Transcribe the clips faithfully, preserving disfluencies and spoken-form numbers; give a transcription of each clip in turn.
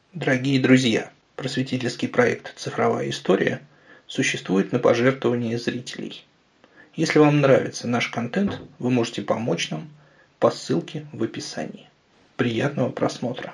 Дорогие друзья, просветительский проект «Цифровая история» существует на пожертвования зрителей. Если вам нравится наш контент, вы можете помочь нам по ссылке в описании. Приятного просмотра!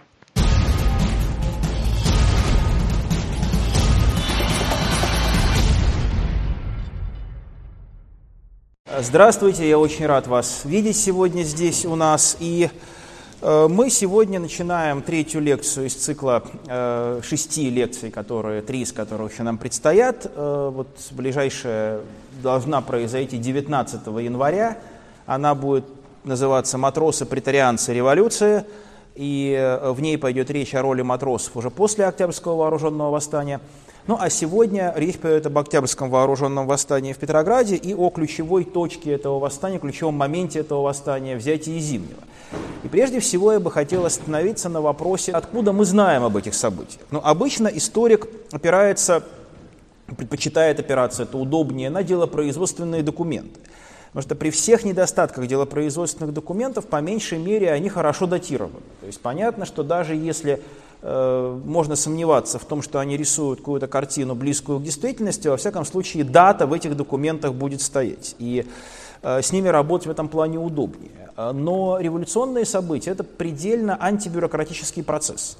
Здравствуйте, я очень рад вас видеть сегодня здесь у нас. И э, мы сегодня начинаем третью лекцию из цикла э, шести лекций, которые, три из которых еще нам предстоят. Э, вот ближайшая должна произойти девятнадцатого января. Она будет называться «Матросы, претарианцы, революция». И э, в ней пойдет речь о роли матросов уже после Октябрьского вооруженного восстания. Ну а сегодня речь пойдет об Октябрьском вооруженном восстании в Петрограде и о ключевой точке этого восстания, ключевом моменте этого восстания, взятии Зимнего. И прежде всего я бы хотел остановиться на вопросе, откуда мы знаем об этих событиях. Ну, обычно историк опирается, предпочитает опираться, это удобнее, на делопроизводственные документы. Потому что при всех недостатках делопроизводственных документов, по меньшей мере, они хорошо датированы. То есть понятно, что даже если э, можно сомневаться в том, что они рисуют какую-то картину, близкую к действительности, во всяком случае дата в этих документах будет стоять. И э, с ними работать в этом плане удобнее. Но революционные события – это предельно антибюрократический процесс.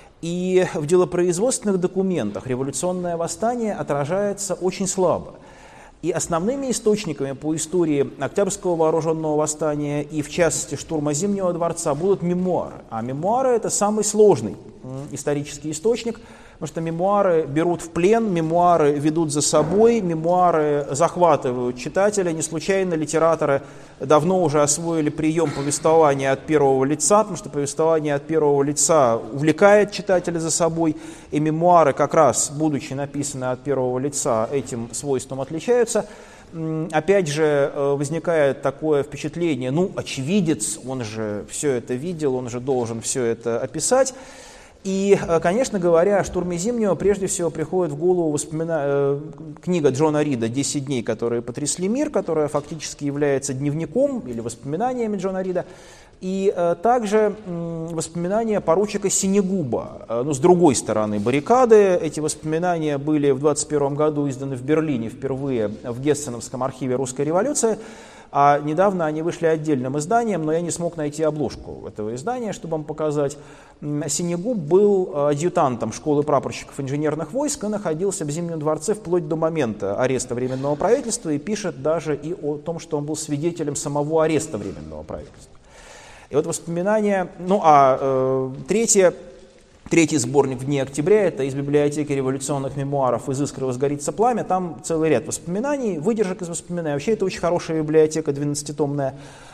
И в делопроизводственных документах революционное восстание отражается очень слабо. И основными источниками по истории Октябрьского вооруженного восстания и, в частности, штурма Зимнего дворца будут мемуары. А мемуары – это самый сложный исторический источник, потому что мемуары берут в плен, мемуары ведут за собой, мемуары захватывают читателя. Не случайно литераторы давно уже освоили прием повествования от первого лица, потому что повествование от первого лица увлекает читателя за собой, и мемуары, как раз будучи написаны от первого лица, этим свойством отличаются. Опять же, возникает такое впечатление, ну, очевидец, он же все это видел, он же должен все это описать. И, конечно говоря, о штурме Зимнего прежде всего приходит в голову воспомина... книга Джона Рида «десять дней, которые потрясли мир», которая фактически является дневником или воспоминаниями Джона Рида, и также воспоминания поручика Синегуба. Ну, с другой стороны баррикады, эти воспоминания были в двадцать первом году изданы в Берлине впервые в Гессеновском архиве «Русской революции», а недавно они вышли отдельным изданием, но я не смог найти обложку этого издания, чтобы вам показать. Синегуб был адъютантом школы прапорщиков инженерных войск и находился в Зимнем дворце вплоть до момента ареста Временного правительства, и пишет даже и о том, что он был свидетелем самого ареста Временного правительства. И вот воспоминания, ну а э, третье, третий сборник «В дни октября» — это из библиотеки революционных мемуаров «Из искры возгорится пламя», там целый ряд воспоминаний, выдержек из воспоминаний. Вообще это очень хорошая библиотека, двенадцатитомная.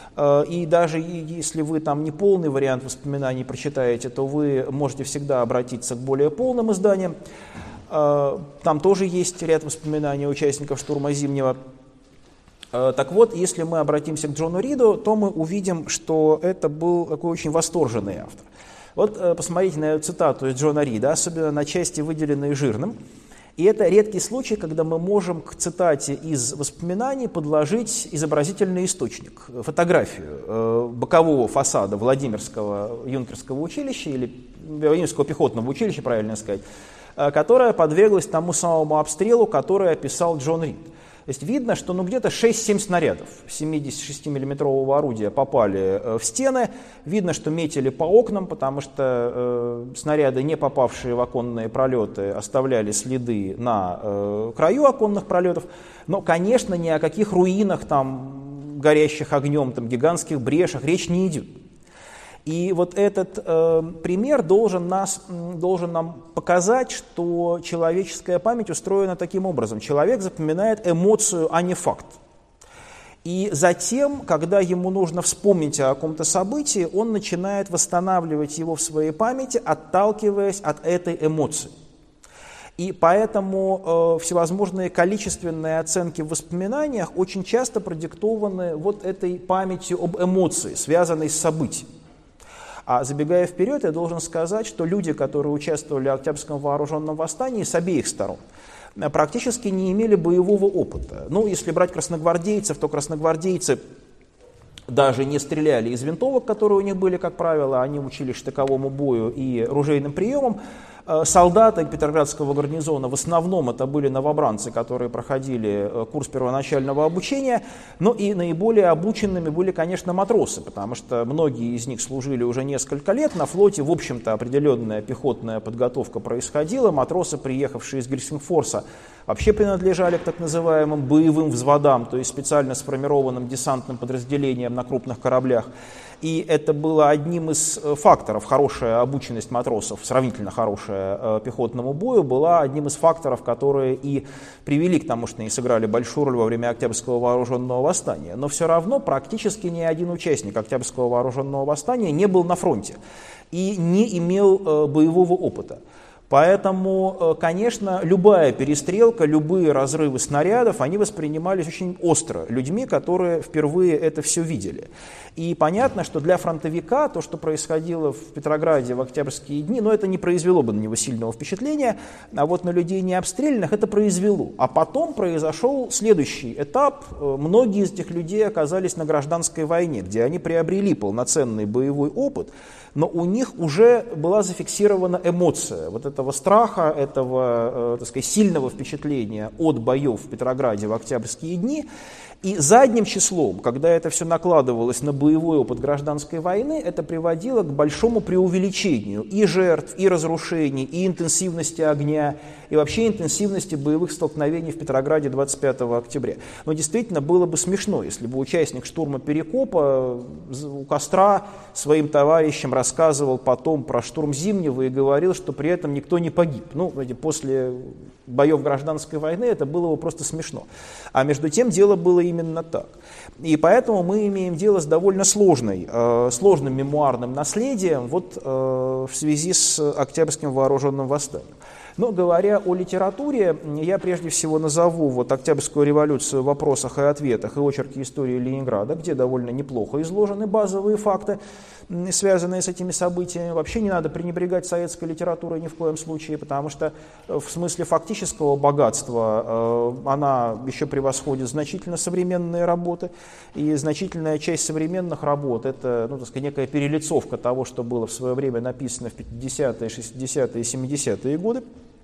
И даже если вы там не полный вариант воспоминаний прочитаете, то вы можете всегда обратиться к более полным изданиям. Там тоже есть ряд воспоминаний участников штурма Зимнего. Так вот, если мы обратимся к Джону Риду, то мы увидим, что это был такой очень восторженный автор. Вот посмотрите на эту цитату из Джона Рида, особенно на части, выделенные жирным. И это редкий случай, когда мы можем к цитате из воспоминаний подложить изобразительный источник, фотографию бокового фасада Владимирского юнкерского училища, или Владимирского пехотного училища, правильно сказать, которая подверглась тому самому обстрелу, который описал Джон Рид. То есть видно, что ну, где-то шесть-семь снарядов семидесятишестимиллиметрового орудия попали э, в стены. Видно, что метили по окнам, потому что э, снаряды, не попавшие в оконные пролеты, оставляли следы на э, краю оконных пролетов. Но, конечно, ни о каких руинах, там, горящих огнем, там, гигантских брешах речь не идет. И вот этот э, пример должен, нас, должен нам показать, что человеческая память устроена таким образом. Человек запоминает эмоцию, а не факт. И затем, когда ему нужно вспомнить о каком-то событии, он начинает восстанавливать его в своей памяти, отталкиваясь от этой эмоции. И поэтому э, всевозможные количественные оценки в воспоминаниях очень часто продиктованы вот этой памятью об эмоции, связанной с событием. А забегая вперед, я должен сказать, что люди, которые участвовали в Октябрьском вооруженном восстании с обеих сторон, практически не имели боевого опыта. Ну, если брать красногвардейцев, то красногвардейцы даже не стреляли из винтовок, которые у них были, как правило, они учились штыковому бою и ружейным приемам. Солдаты Петроградского гарнизона в основном это были новобранцы, которые проходили курс первоначального обучения, но и наиболее обученными были, конечно, матросы, потому что многие из них служили уже несколько лет. На флоте, в общем-то, определенная пехотная подготовка происходила. Матросы, приехавшие из Гельсингфорса, вообще принадлежали к так называемым боевым взводам, то есть специально сформированным десантным подразделениям на крупных кораблях. И это было одним из факторов, хорошая обученность матросов, сравнительно хорошая э, пехотному бою, была одним из факторов, которые и привели к тому, что они сыграли большую роль во время Октябрьского вооруженного восстания. Но все равно практически ни один участник Октябрьского вооруженного восстания не был на фронте и не имел э, боевого опыта. Поэтому, конечно, любая перестрелка, любые разрывы снарядов, они воспринимались очень остро людьми, которые впервые это все видели. И понятно, что для фронтовика то, что происходило в Петрограде в октябрьские дни, ну, это не произвело бы на него сильного впечатления, а вот на людей не обстрелянных это произвело. А потом произошел следующий этап. Многие из этих людей оказались на гражданской войне, где они приобрели полноценный боевой опыт, но у них уже была зафиксирована эмоция вот этого страха, этого, э, так сказать, сильного впечатления от боев в Петрограде в октябрьские дни. И задним числом, когда это все накладывалось на боевой опыт гражданской войны, это приводило к большому преувеличению и жертв, и разрушений, и интенсивности огня, и вообще интенсивности боевых столкновений в Петрограде двадцать пятого октября. Но действительно было бы смешно, если бы участник штурма Перекопа у костра своим товарищам рассказывал потом про штурм Зимнего и говорил, что при этом никто не погиб. Ну, после боев гражданской войны это было бы просто смешно. А между тем дело было именно так. И поэтому мы имеем дело с довольно сложной, э, сложным мемуарным наследием вот, э, в связи с Октябрьским вооруженным восстанием. Но говоря о литературе, я прежде всего назову вот Октябрьскую революцию в вопросах и ответах и очерки истории Ленинграда, где довольно неплохо изложены базовые факты, связанные с этими событиями. Вообще не надо пренебрегать советской литературой ни в коем случае, потому что в смысле фактического богатства она еще превосходит значительно современные работы, и значительная часть современных работ — это, ну, так сказать, некая перелицовка того, что было в свое время написано в пятидесятые, шестидесятые и семидесятые годы.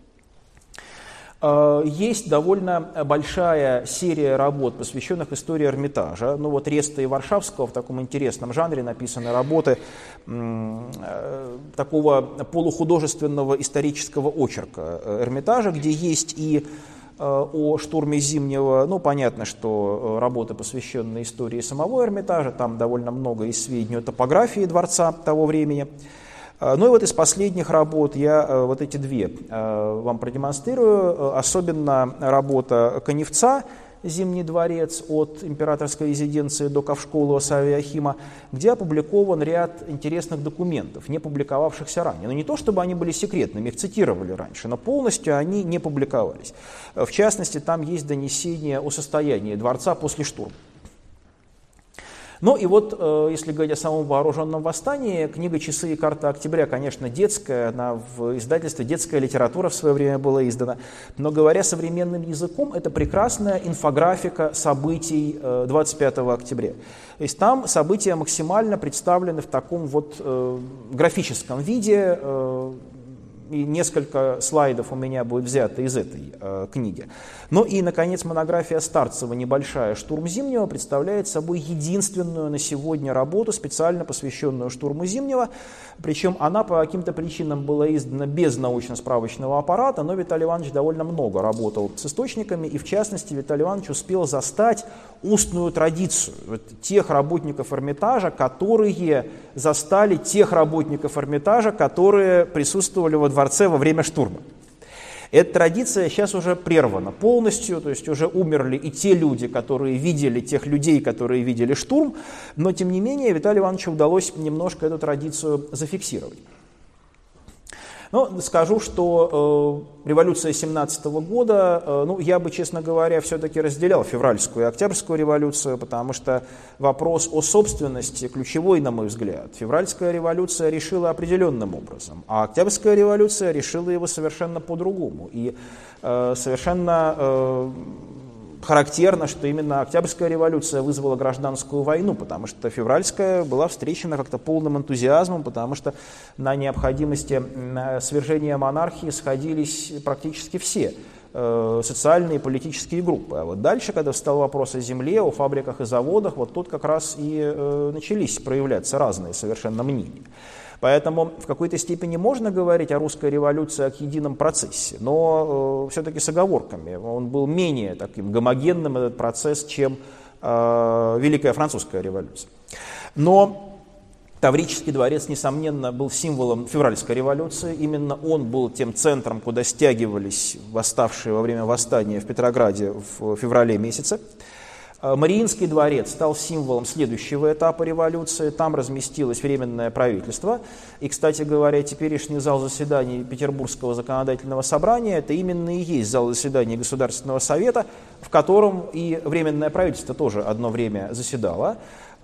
Есть довольно большая серия работ, посвященных истории Эрмитажа. Ну вот Реста и Варшавского в таком интересном жанре написаны работы м, такого полухудожественного исторического очерка Эрмитажа, где есть и о штурме Зимнего, ну понятно, что работы, посвященные истории самого Эрмитажа, там довольно много и сведений о топографии дворца того времени. Ну и вот из последних работ я вот эти две вам продемонстрирую. Особенно работа Каневца «Зимний дворец» от императорской резиденции до Ковшколова Савиахима, где опубликован ряд интересных документов, не публиковавшихся ранее. Но не то, чтобы они были секретными, их цитировали раньше, но полностью они не публиковались. В частности, там есть донесение о состоянии дворца после штурма. Ну и вот, если говорить о самом вооруженном восстании, книга «Часы и карта октября», конечно, детская, она в издательстве «Детская литература» в свое время была издана, но, говоря современным языком, это прекрасная инфографика событий двадцать пятого октября. То есть там события максимально представлены в таком вот э, графическом виде, э, и несколько слайдов у меня будет взято из этой э, книги. Ну и, наконец, монография Старцева «Небольшая. Штурм Зимнего» представляет собой единственную на сегодня работу, специально посвященную штурму Зимнего. Причем она по каким-то причинам была издана без научно-справочного аппарата, но Виталий Иванович довольно много работал с источниками, и в частности Виталий Иванович успел застать устную традицию вот, тех работников Эрмитажа, которые застали тех работников Эрмитажа, которые присутствовали во дворце во время штурма. Эта традиция сейчас уже прервана полностью, то есть уже умерли и те люди, которые видели тех людей, которые видели штурм, но тем не менее Виталию Ивановичу удалось немножко эту традицию зафиксировать. Но скажу, что э, революция семнадцатого года, э, ну, я бы, честно говоря, все-таки разделял февральскую и октябрьскую революцию, потому что вопрос о собственности ключевой, на мой взгляд. Февральская революция решила определенным образом, а октябрьская революция решила его совершенно по-другому. И э, совершенно... Э, характерно, что именно Октябрьская революция вызвала гражданскую войну, потому что февральская была встречена как-то полным энтузиазмом, потому что на необходимости свержения монархии сходились практически все социальные и политические группы. А вот дальше, когда встал вопрос о земле, о фабриках и заводах, вот тут как раз и э, начались проявляться разные совершенно мнения. Поэтому в какой-то степени можно говорить о русской революции как едином процессе, но э, все-таки с оговорками. Он был менее таким гомогенным, этот процесс, чем э, Великая Французская революция. Но Таврический дворец, несомненно, был символом февральской революции. Именно он был тем центром, куда стягивались восставшие во время восстания в Петрограде в феврале месяце. Мариинский дворец стал символом следующего этапа революции. Там разместилось Временное правительство. И, кстати говоря, теперешний зал заседаний Петербургского законодательного собрания – это именно и есть зал заседаний Государственного совета, в котором и Временное правительство тоже одно время заседало.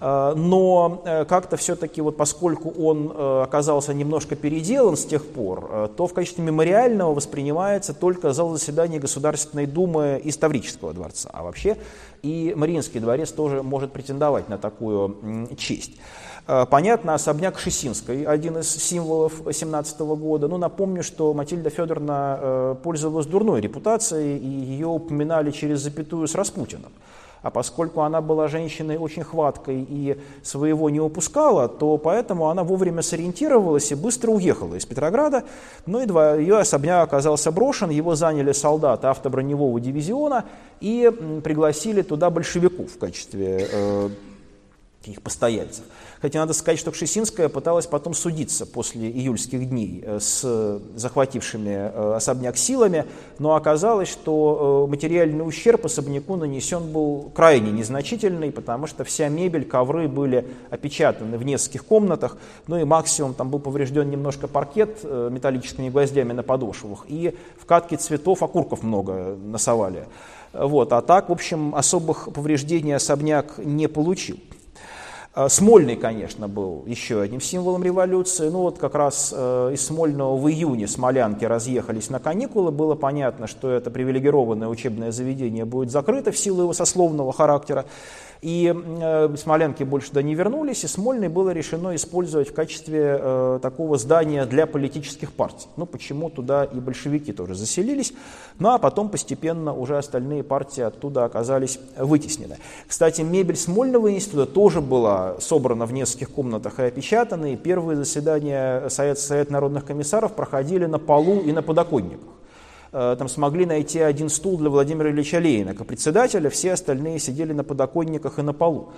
Но как-то все-таки, вот поскольку он оказался немножко переделан с тех пор, то в качестве мемориального воспринимается только зал заседаний Государственной Думы из Таврического дворца. А вообще и Мариинский дворец тоже может претендовать на такую честь. Понятно, особняк Кшесинской, один из символов семнадцатого года. Ну, напомню, что Матильда Федоровна пользовалась дурной репутацией, и ее упоминали через запятую с Распутиным. А поскольку она была женщиной очень хваткой и своего не упускала, то поэтому она вовремя сориентировалась и быстро уехала из Петрограда. Ну и два, ее особняк оказался брошен, его заняли солдаты автоброневого дивизиона и пригласили туда большевиков в качестве э, их постояльцев. Хотя надо сказать, что Кшесинская пыталась потом судиться после июльских дней с захватившими особняк силами, но оказалось, что материальный ущерб особняку нанесен был крайне незначительный, потому что вся мебель, ковры были опечатаны в нескольких комнатах, ну и максимум там был поврежден немножко паркет металлическими гвоздями на подошвах, и в катке цветов окурков много насовали. Вот. А так, в общем, особых повреждений особняк не получил. Смольный, конечно, был еще одним символом революции. Ну вот как раз э, из Смольного в июне смолянки разъехались на каникулы. Было понятно, что это привилегированное учебное заведение будет закрыто в силу его сословного характера. И э, смолянки больше туда не вернулись, и Смольный было решено использовать в качестве э, такого здания для политических партий. Ну, почему туда и большевики тоже заселились, ну а потом постепенно уже остальные партии оттуда оказались вытеснены. Кстати, мебель Смольного института тоже была собрана в нескольких комнатах и опечатана, и первые заседания Совета, Совета народных комиссаров проходили на полу и на подоконниках. Там смогли найти один стул для Владимира Ильича Ленина как председателя, все остальные сидели на подоконниках и на полу.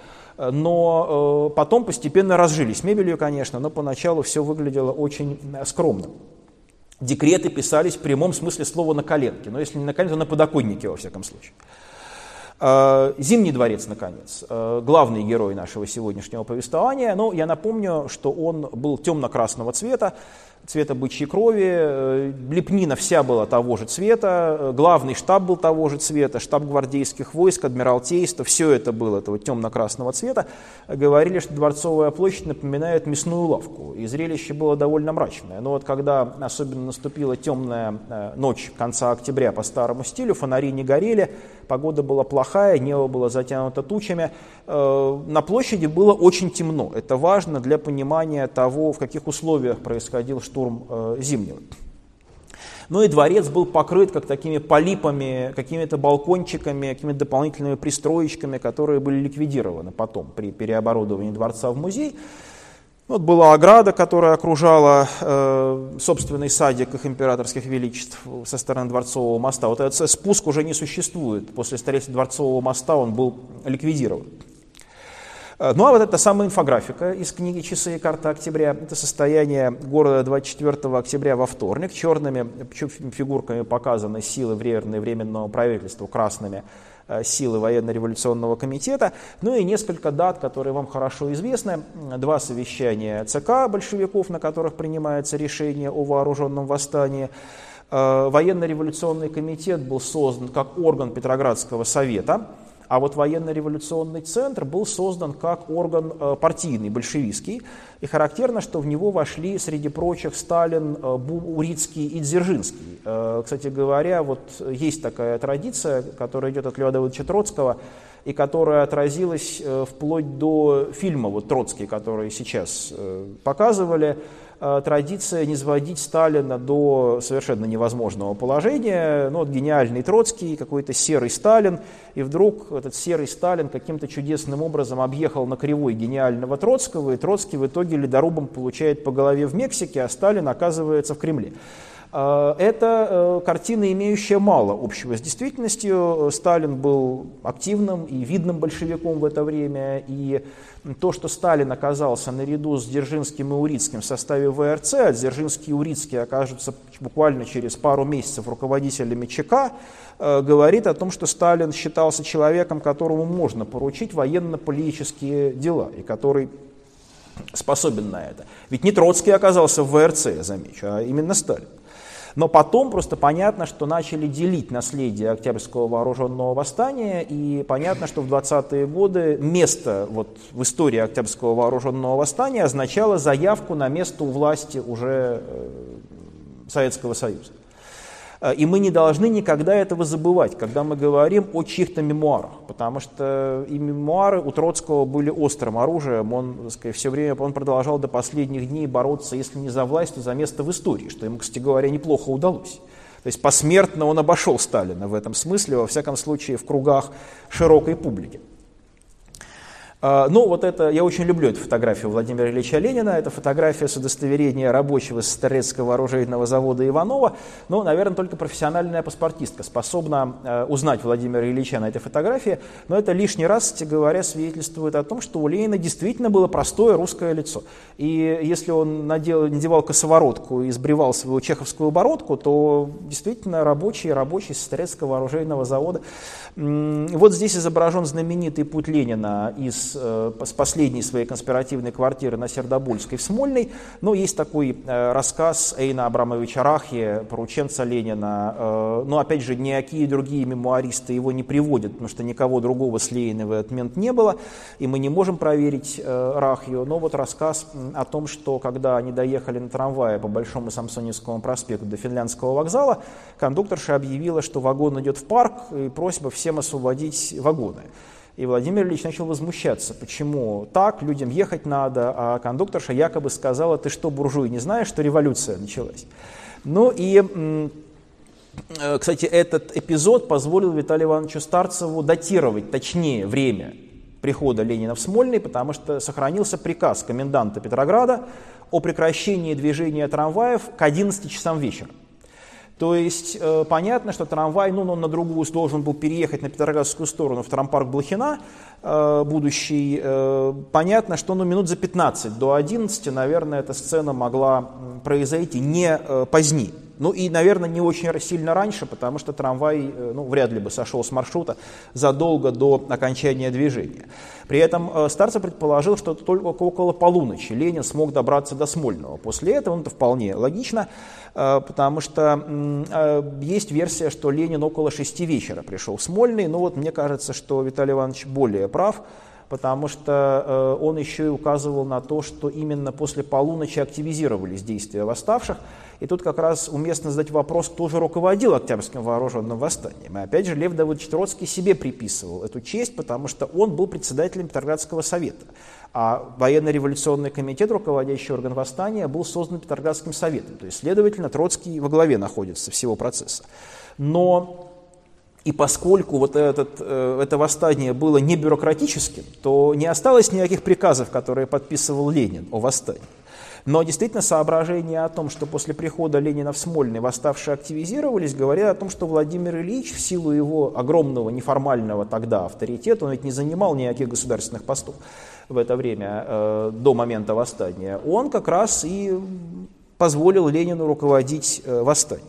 Но потом постепенно разжились мебелью, конечно, но поначалу все выглядело очень скромно. Декреты писались в прямом смысле слова на коленке, но если не на коленке, то на подоконнике во всяком случае. Зимний дворец, наконец, главный герой нашего сегодняшнего повествования. Но я напомню, что он был темно-красного цвета, цвета бычьей крови, лепнина вся была того же цвета, главный штаб был того же цвета, штаб гвардейских войск, адмиралтейство, все это было этого темно-красного цвета. Говорили, что Дворцовая площадь напоминает мясную лавку, и зрелище было довольно мрачное. Но вот когда особенно наступила темная ночь конца октября по старому стилю, фонари не горели, погода была плохая, небо было затянуто тучами, на площади было очень темно. Это важно для понимания того, в каких условиях происходил штурм Зимнего. Ну и дворец был покрыт как такими полипами, какими-то балкончиками, какими-то дополнительными пристроечками, которые были ликвидированы потом при переоборудовании дворца в музей. Вот была ограда, которая окружала э, собственный садик их императорских величеств со стороны Дворцового моста. Вот этот спуск уже не существует. После строительства Дворцового моста он был ликвидирован. Ну а вот эта самая инфографика из книги «Часы и карта октября». Это состояние города двадцать четвёртого октября во вторник. Черными фигурками показаны силы Временного правительства, красными силы военно-революционного комитета. Ну и несколько дат, которые вам хорошо известны. Два совещания ЦК большевиков, на которых принимается решение о вооруженном восстании. Военно-революционный комитет был создан как орган Петроградского совета. А вот военно-революционный центр был создан как орган э, партийный, большевистский, и характерно, что в него вошли, среди прочих, Сталин, э, Урицкий и Дзержинский. Э, кстати говоря, вот есть такая традиция, которая идет от Льва Давыдовича Троцкого, и которая отразилась э, вплоть до фильма вот, «Троцкий», который сейчас э, показывали, э, традиция не сводить Сталина до совершенно невозможного положения. Ну, вот гениальный Троцкий, какой-то серый Сталин, и вдруг этот серый Сталин каким-то чудесным образом объехал на кривой гениального Троцкого, и Троцкий в итоге ледорубом получает по голове в Мексике, а Сталин оказывается в Кремле. Это картина, имеющая мало общего с действительностью. Сталин был активным и видным большевиком в это время, и то, что Сталин оказался наряду с Дзержинским и Урицким в составе вэ эр цэ, а Дзержинский и Урицкий окажутся буквально через пару месяцев руководителями ЧК, говорит о том, что Сталин считался человеком, которому можно поручить военно-политические дела, и который способен на это. Ведь не Троцкий оказался в вэ эр цэ, я замечу, а именно Сталин. Но потом просто понятно, что начали делить наследие Октябрьского вооруженного восстания, и понятно, что в двадцатые годы место вот в истории Октябрьского вооруженного восстания означало заявку на место у власти уже Советского Союза. И мы не должны никогда этого забывать, когда мы говорим о чьих-то мемуарах, потому что и мемуары у Троцкого были острым оружием, он, так сказать, все время он продолжал до последних дней бороться, если не за власть, то за место в истории, что ему, кстати говоря, неплохо удалось. То есть посмертно он обошел Сталина в этом смысле, во всяком случае в кругах широкой публики. Ну, вот это, я очень люблю эту фотографию Владимира Ильича Ленина, это фотография с удостоверения рабочего Сестрорецкого оружейного завода Иванова, но, наверное, только профессиональная паспортистка способна э, узнать Владимира Ильича на этой фотографии, но это лишний раз, кстати говоря, свидетельствует о том, что у Ленина действительно было простое русское лицо, и если он надел, надевал косоворотку и сбривал свою чеховскую бородку, то действительно рабочий, рабочий Сестрорецкого оружейного завода. Вот здесь изображен знаменитый путь Ленина из с последней своей конспиративной квартиры на Сердобольской в Смольной. Но есть такой э, рассказ Эйна Абрамовича Рахи, порученца Ленина. Э, но опять же, никакие другие мемуаристы его не приводят, потому что никого другого с Лениным в этот момент не было, и мы не можем проверить э, Рахью. Но вот рассказ о том, что когда они доехали на трамвае по Большому Самсоневскому проспекту до Финляндского вокзала, кондукторша объявила, что вагон идет в парк, и просьба всем освободить вагоны. И Владимир Ильич начал возмущаться, почему так, людям ехать надо, а кондукторша якобы сказала, ты что, буржуй, не знаешь, что революция началась? Ну и, кстати, этот эпизод позволил Виталию Ивановичу Старцеву датировать точнее время прихода Ленина в Смольный, потому что сохранился приказ коменданта Петрограда о прекращении движения трамваев к одиннадцати часам вечера. То есть э, понятно, что трамвай, ну, он на другую должен был переехать на Петроградскую сторону, в трампарк Блохина, э, будущий. Э, понятно, что ну, минут за пятнадцать до одиннадцати, наверное, эта сцена могла произойти не э, позднее. Ну и, наверное, не очень сильно раньше, потому что трамвай ну, вряд ли бы сошел с маршрута задолго до окончания движения. При этом э, Старцев предположил, что только около полуночи Ленин смог добраться до Смольного. После этого, ну, это вполне логично, э, потому что э, есть версия, что Ленин около шести вечера пришел в Смольный, но вот мне кажется, что Виталий Иванович более прав, потому что э, он еще и указывал на то, что именно после полуночи активизировались действия восставших. И тут как раз уместно задать вопрос, кто же руководил Октябрьским вооруженным восстанием. И опять же, Лев Давыдович Троцкий себе приписывал эту честь, потому что он был председателем Петроградского совета. А военно-революционный комитет, руководящий орган восстания, был создан Петроградским советом. То есть, следовательно, Троцкий во главе находится всего процесса. Но и поскольку вот этот, это восстание было не бюрократическим, то не осталось никаких приказов, которые подписывал Ленин о восстании. Но действительно соображения о том, что после прихода Ленина в Смольный восставшие активизировались, говорят о том, что Владимир Ильич в силу его огромного неформального тогда авторитета, он ведь не занимал никаких государственных постов в это время, э, до момента восстания, он как раз и позволил Ленину руководить э, восстанием.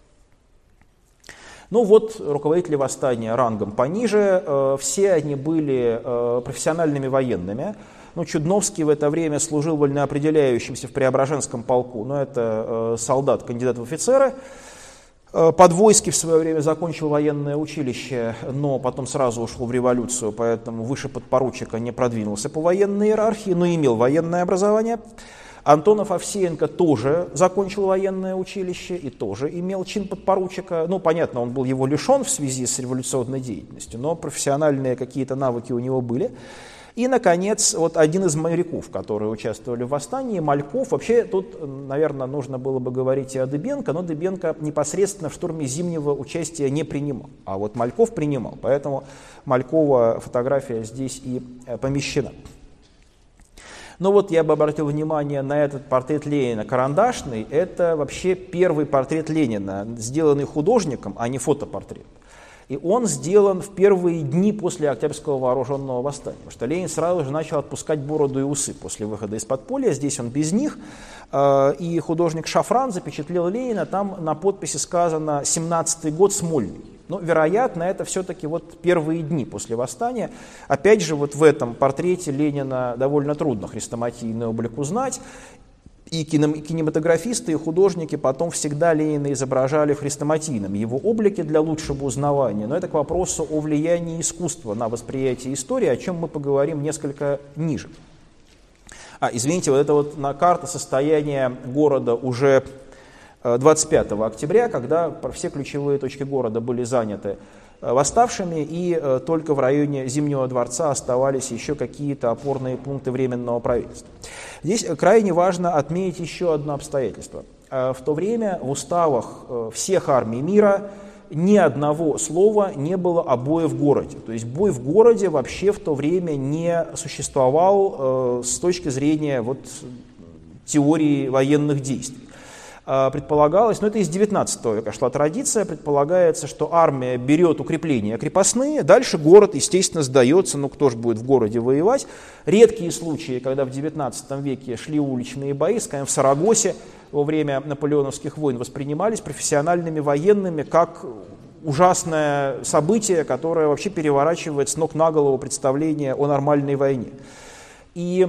Ну вот, руководители восстания рангом пониже, э, все они были э, профессиональными военными. Ну, Чудновский в это время служил вольноопределяющимся в Преображенском полку, но это э, солдат, кандидат в офицеры. Подвойский в свое время закончил военное училище, но потом сразу ушел в революцию, поэтому выше подпоручика не продвинулся по военной иерархии, но имел военное образование. Антонов Овсеенко тоже закончил военное училище и тоже имел чин подпоручика. Ну, понятно, он был его лишен в связи с революционной деятельностью, но профессиональные какие-то навыки у него были. И, наконец, вот один из моряков, которые участвовали в восстании, Мальков. Вообще, тут, наверное, нужно было бы говорить и о Дыбенко, но Дыбенко непосредственно в штурме Зимнего участия не принимал, а вот Мальков принимал, поэтому Малькова фотография здесь и помещена. Но вот я бы обратил внимание на этот портрет Ленина карандашный. Это вообще первый портрет Ленина, сделанный художником, а не фотопортрет. И он сделан в первые дни после Октябрьского вооруженного восстания, потому что Ленин сразу же начал отпускать бороду и усы после выхода из подполья, здесь он без них, и художник Шафран запечатлел Ленина, там на подписи сказано «семнадцатый год, Смольный». Но, вероятно, это все-таки вот первые дни после восстания. Опять же, вот в этом портрете Ленина довольно трудно хрестоматийный облик узнать. И кинематографисты, и художники потом всегда Ленина изображали в хрестоматийном его облике для лучшего узнавания. Но это к вопросу о влиянии искусства на восприятие истории, о чем мы поговорим несколько ниже. А, извините, вот это вот на карта состояния города уже двадцать пятого октября, когда все ключевые точки города были заняты восставшими, и только в районе Зимнего дворца оставались еще какие-то опорные пункты Временного правительства. Здесь крайне важно отметить еще одно обстоятельство. В то время в уставах всех армий мира ни одного слова не было о бое в городе. То есть бой в городе вообще в то время не существовал с точки зрения вот, теории военных действий. Предполагалось, но это из девятнадцатого века шла традиция, предполагается, что армия берет укрепления крепостные, дальше город, естественно, сдается, ну кто же будет в городе воевать. Редкие случаи, когда в девятнадцатом веке шли уличные бои, скажем, в Сарагосе во время наполеоновских войн воспринимались профессиональными военными как ужасное событие, которое вообще переворачивает с ног на голову представление о нормальной войне. И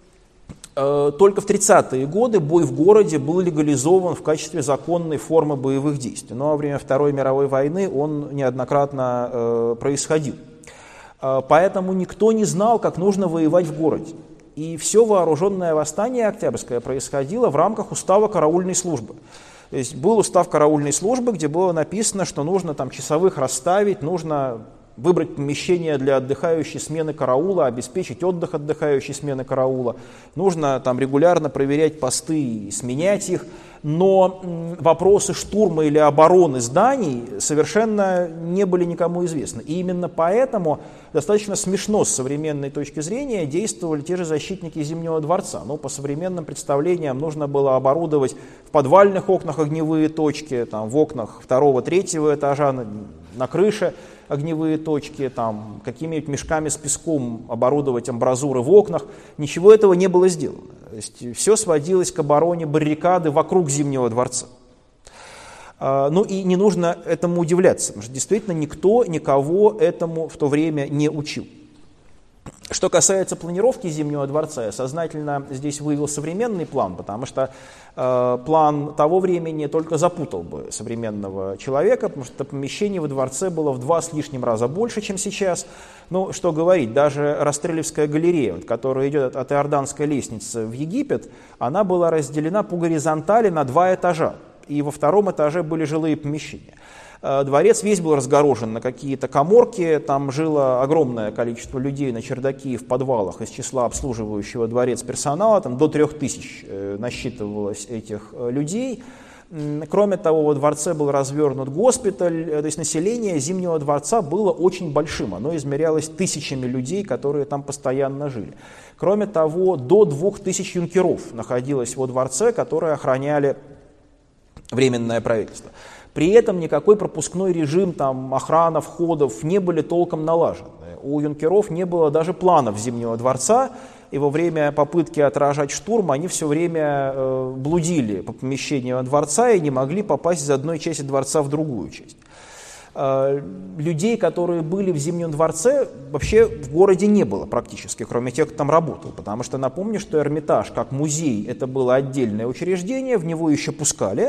только в тридцатые годы бой в городе был легализован в качестве законной формы боевых действий. Но во время Второй мировой войны он неоднократно э, происходил. Э, поэтому никто не знал, как нужно воевать в городе. И все вооруженное восстание Октябрьское происходило в рамках устава караульной службы. То есть был устав караульной службы, где было написано, что нужно там часовых расставить, нужно выбрать помещение для отдыхающей смены караула, обеспечить отдых отдыхающей смены караула. Нужно там регулярно проверять посты и сменять их. Но вопросы штурма или обороны зданий совершенно не были никому известны. И именно поэтому достаточно смешно с современной точки зрения действовали те же защитники Зимнего дворца. Ну, по современным представлениям нужно было оборудовать в подвальных окнах огневые точки, там, в окнах второго-третьего этажа, на, на крыше огневые точки, там, какими-нибудь мешками с песком оборудовать амбразуры в окнах. Ничего этого не было сделано. То есть все сводилось к обороне баррикады вокруг Зимнего дворца. Ну и не нужно этому удивляться, потому что действительно никто никого этому в то время не учил. Что касается планировки Зимнего дворца, я сознательно здесь вывел современный план, потому что э, план того времени только запутал бы современного человека, потому что помещений во дворце было в два с лишним раза больше, чем сейчас. Ну, что говорить, даже Растрелевская галерея, вот, которая идет от Иорданской лестницы в Египет, она была разделена по горизонтали на два этажа, и во втором этаже были жилые помещения. Дворец весь был разгорожен на какие-то каморки, там жило огромное количество людей на чердаке и в подвалах из числа обслуживающего дворец персонала, там до трех тысяч насчитывалось этих людей. Кроме того, во дворце был развернут госпиталь, то есть население Зимнего дворца было очень большим, оно измерялось тысячами людей, которые там постоянно жили. Кроме того, до двух тысяч юнкеров находилось во дворце, которые охраняли Временное правительство. При этом никакой пропускной режим, там, охрана входов не были толком налажены. У юнкеров не было даже планов Зимнего дворца, и во время попытки отражать штурм они все время э, блудили по помещениям дворца и не могли попасть из одной части дворца в другую часть. Э, людей, которые были в Зимнем дворце, вообще в городе не было практически, кроме тех, кто там работал. Потому что напомню, что Эрмитаж как музей это было отдельное учреждение, в него еще пускали.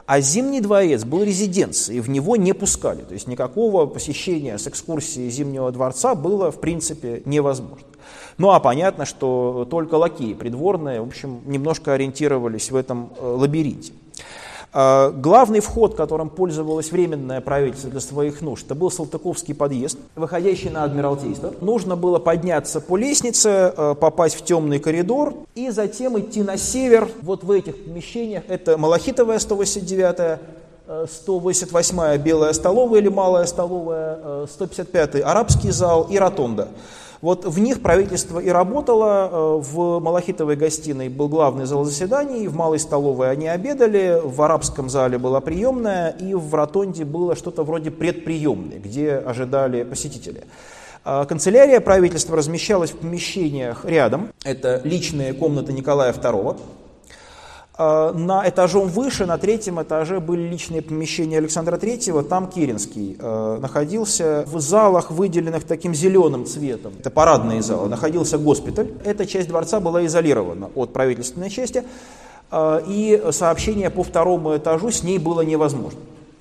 А Зимний дворец был резиденцией, и в него не пускали. То есть никакого посещения с экскурсией Зимнего дворца было, в принципе, невозможно. Ну а понятно, что только лакеи придворные, в общем, немножко ориентировались в этом лабиринте. Главный вход, которым пользовалось Временное правительство для своих нужд, это был Салтыковский подъезд, выходящий на Адмиралтейство. Нужно было подняться по лестнице, попасть в темный коридор и затем идти на север. Вот в этих помещениях, это Малахитовая сто восемьдесят девятая, сто восемьдесят восьмая Белая столовая или Малая столовая, сто пятьдесят пятый Арабский зал и Ротонда. Вот в них правительство и работало. В Малахитовой гостиной был главный зал заседаний, в Малой столовой они обедали, в Арабском зале была приемная, и в Ротонде было что-то вроде предприемной, где ожидали посетители. Канцелярия правительства размещалась в помещениях рядом, это личные комнаты Николая второго. На этажом выше, на третьем этаже, были личные помещения Александра третьего, там Керенский э, находился. В залах, выделенных таким зеленым цветом, это парадные залы, находился госпиталь. Эта часть дворца была изолирована от правительственной части, э, и сообщение по второму этажу с ней было невозможно.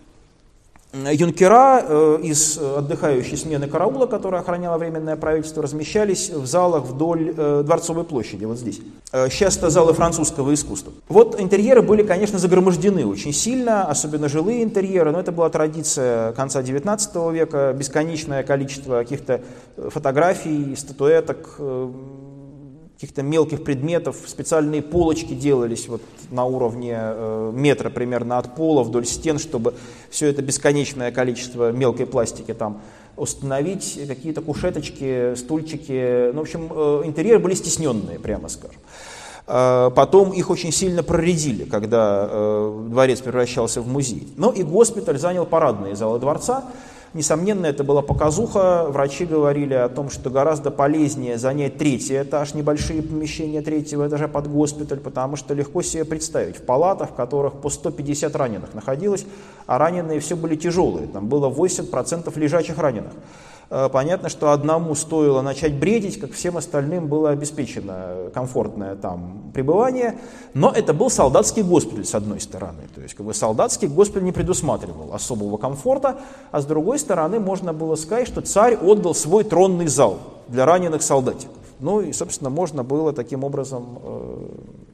Юнкера э, из отдыхающей смены караула, которая охраняла Временное правительство, размещались в залах вдоль э, Дворцовой площади, вот здесь. Э, сейчас это залы французского искусства. Вот интерьеры были, конечно, загромождены очень сильно, особенно жилые интерьеры, но это была традиция конца девятнадцатого века, бесконечное количество каких-то фотографий, статуэток, э, каких-то мелких предметов, специальные полочки делались вот на уровне э, метра примерно от пола вдоль стен, чтобы все это бесконечное количество мелкой пластики там установить, какие-то кушеточки, стульчики, ну, в общем, э, интерьеры были стесненные, прямо скажем. Э, потом их очень сильно проредили, когда э, дворец превращался в музей. Ну и госпиталь занял парадные залы дворца. Несомненно, это была показуха. Врачи говорили о том, что гораздо полезнее занять третий этаж, небольшие помещения третьего этажа под госпиталь, потому что легко себе представить, в палатах, в которых по сто пятьдесят раненых находилось, а раненые все были тяжелые, там было восемьдесят процентов лежачих раненых. Понятно, что одному стоило начать бредить, как всем остальным было обеспечено комфортное там пребывание, но это был солдатский госпиталь с одной стороны, то есть как бы солдатский госпиталь не предусматривал особого комфорта, а с другой стороны можно было сказать, что царь отдал свой тронный зал для раненых солдатиков. Ну и, собственно, можно было таким образом э,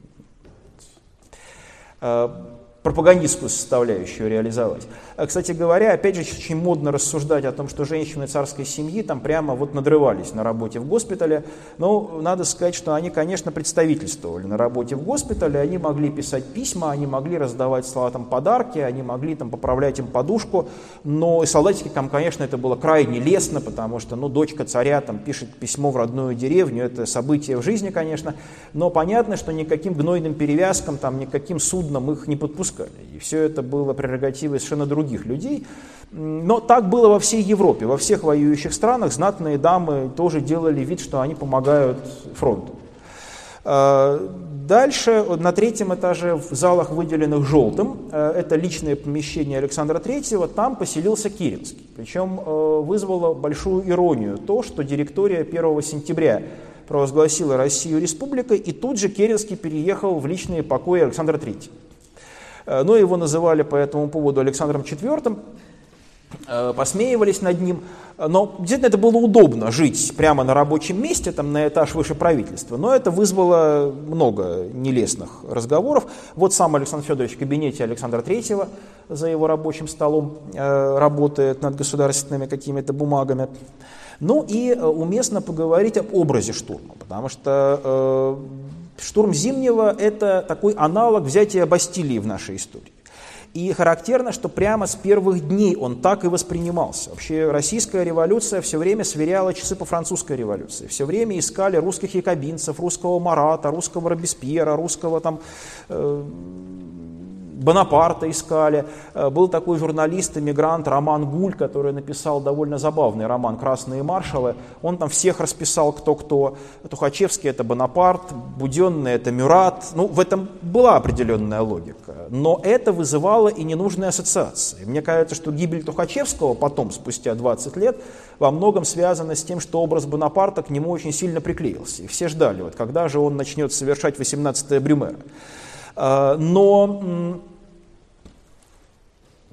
э, пропагандистскую составляющую реализовать. Кстати говоря, опять же, очень модно рассуждать о том, что женщины царской семьи там прямо вот надрывались на работе в госпитале. Но надо сказать, что они, конечно, представительствовали на работе в госпитале, они могли писать письма, они могли раздавать солдатам подарки, они могли там поправлять им подушку, но и солдатикам, конечно, это было крайне лестно, потому что, ну, дочка царя там пишет письмо в родную деревню, это событие в жизни, конечно, но понятно, что никаким гнойным перевязкам, там, никаким судном их не подпускали. И все это было прерогативой совершенно других людей. Но так было во всей Европе, во всех воюющих странах знатные дамы тоже делали вид, что они помогают фронту. Дальше, на третьем этаже, в залах, выделенных желтым, это личное помещение Александра третьего, там поселился Керенский. Причем вызвало большую иронию то, что директория первого сентября провозгласила Россию республикой, и тут же Керенский переехал в личные покои Александра третьего. Но его называли по этому поводу Александром четвёртым, посмеивались над ним. Но действительно это было удобно жить прямо на рабочем месте, там на этаж выше правительства. Но это вызвало много нелестных разговоров. Вот сам Александр Федорович в кабинете Александра третьего за его рабочим столом работает над государственными какими-то бумагами. Ну и уместно поговорить об образе штурма, потому что штурм Зимнего – это такой аналог взятия Бастилии в нашей истории. И характерно, что прямо с первых дней он так и воспринимался. Вообще российская революция все время сверяла часы по французской революции. Все время искали русских якобинцев, русского Марата, русского Робеспьера, русского там... Э- Бонапарта искали. Был такой журналист-эмигрант Роман Гуль, который написал довольно забавный роман «Красные маршалы». Он там всех расписал кто-кто. Тухачевский – это Бонапарт, Буденный – это Мюрат. Ну, в этом была определенная логика. Но это вызывало и ненужные ассоциации. Мне кажется, что гибель Тухачевского потом, спустя двадцать лет, во многом связана с тем, что образ Бонапарта к нему очень сильно приклеился. И все ждали, вот когда же он начнет совершать восемнадцатое Брюмера. Но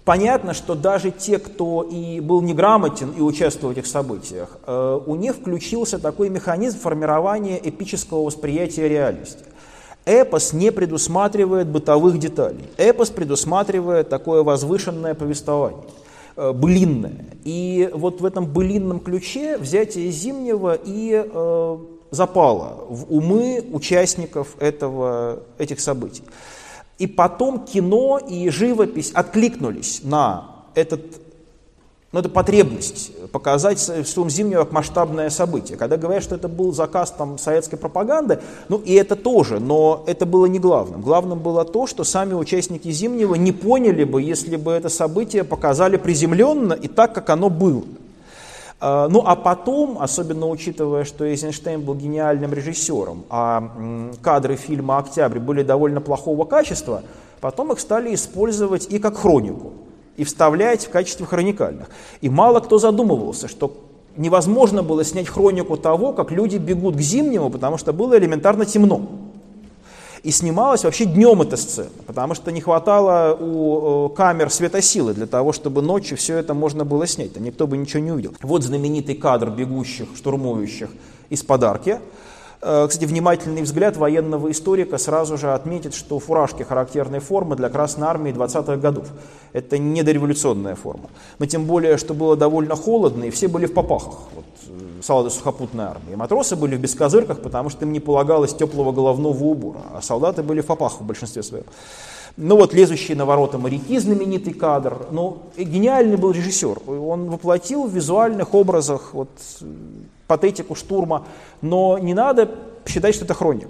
Понятно, что даже те, кто и был неграмотен и участвовал в этих событиях, у них включился такой механизм формирования эпического восприятия реальности. Эпос не предусматривает бытовых деталей. Эпос предусматривает такое возвышенное повествование, былинное. И вот в этом былинном ключе взятие Зимнего и э, запало в умы участников этого, этих событий. И потом кино и живопись откликнулись на, этот, на эту потребность показать «Штурм Зимнего» как масштабное событие. Когда говорят, что это был заказ там, советской пропаганды, ну и это тоже, но это было не главным. Главным было то, что сами участники «Зимнего» не поняли бы, если бы это событие показали приземленно и так, как оно было. Ну а потом, особенно учитывая, что Эйзенштейн был гениальным режиссером, а кадры фильма «Октябрь» были довольно плохого качества, потом их стали использовать и как хронику, и вставлять в качестве хроникальных. И мало кто задумывался, что невозможно было снять хронику того, как люди бегут к Зимнему, потому что было элементарно темно. И снималась вообще днем эта сцена, потому что не хватало у камер светосилы для того, чтобы ночью все это можно было снять, там никто бы ничего не увидел. Вот знаменитый кадр бегущих, штурмующих из Подарки. Кстати, внимательный взгляд военного историка сразу же отметит, что фуражки характерной формы для Красной Армии двадцатых годов. Это не дореволюционная форма. Но тем более, что было довольно холодно, и все были в попахах. Вот, солдаты сухопутной армии. И матросы были в бескозырках, потому что им не полагалось теплого головного убора, а солдаты были в попахах в большинстве своем. Ну вот лезущие на ворота моряки, знаменитый кадр. Ну, гениальный был режиссер. Он воплотил в визуальных образах вот, патетику штурма, но не надо считать, что это хроник.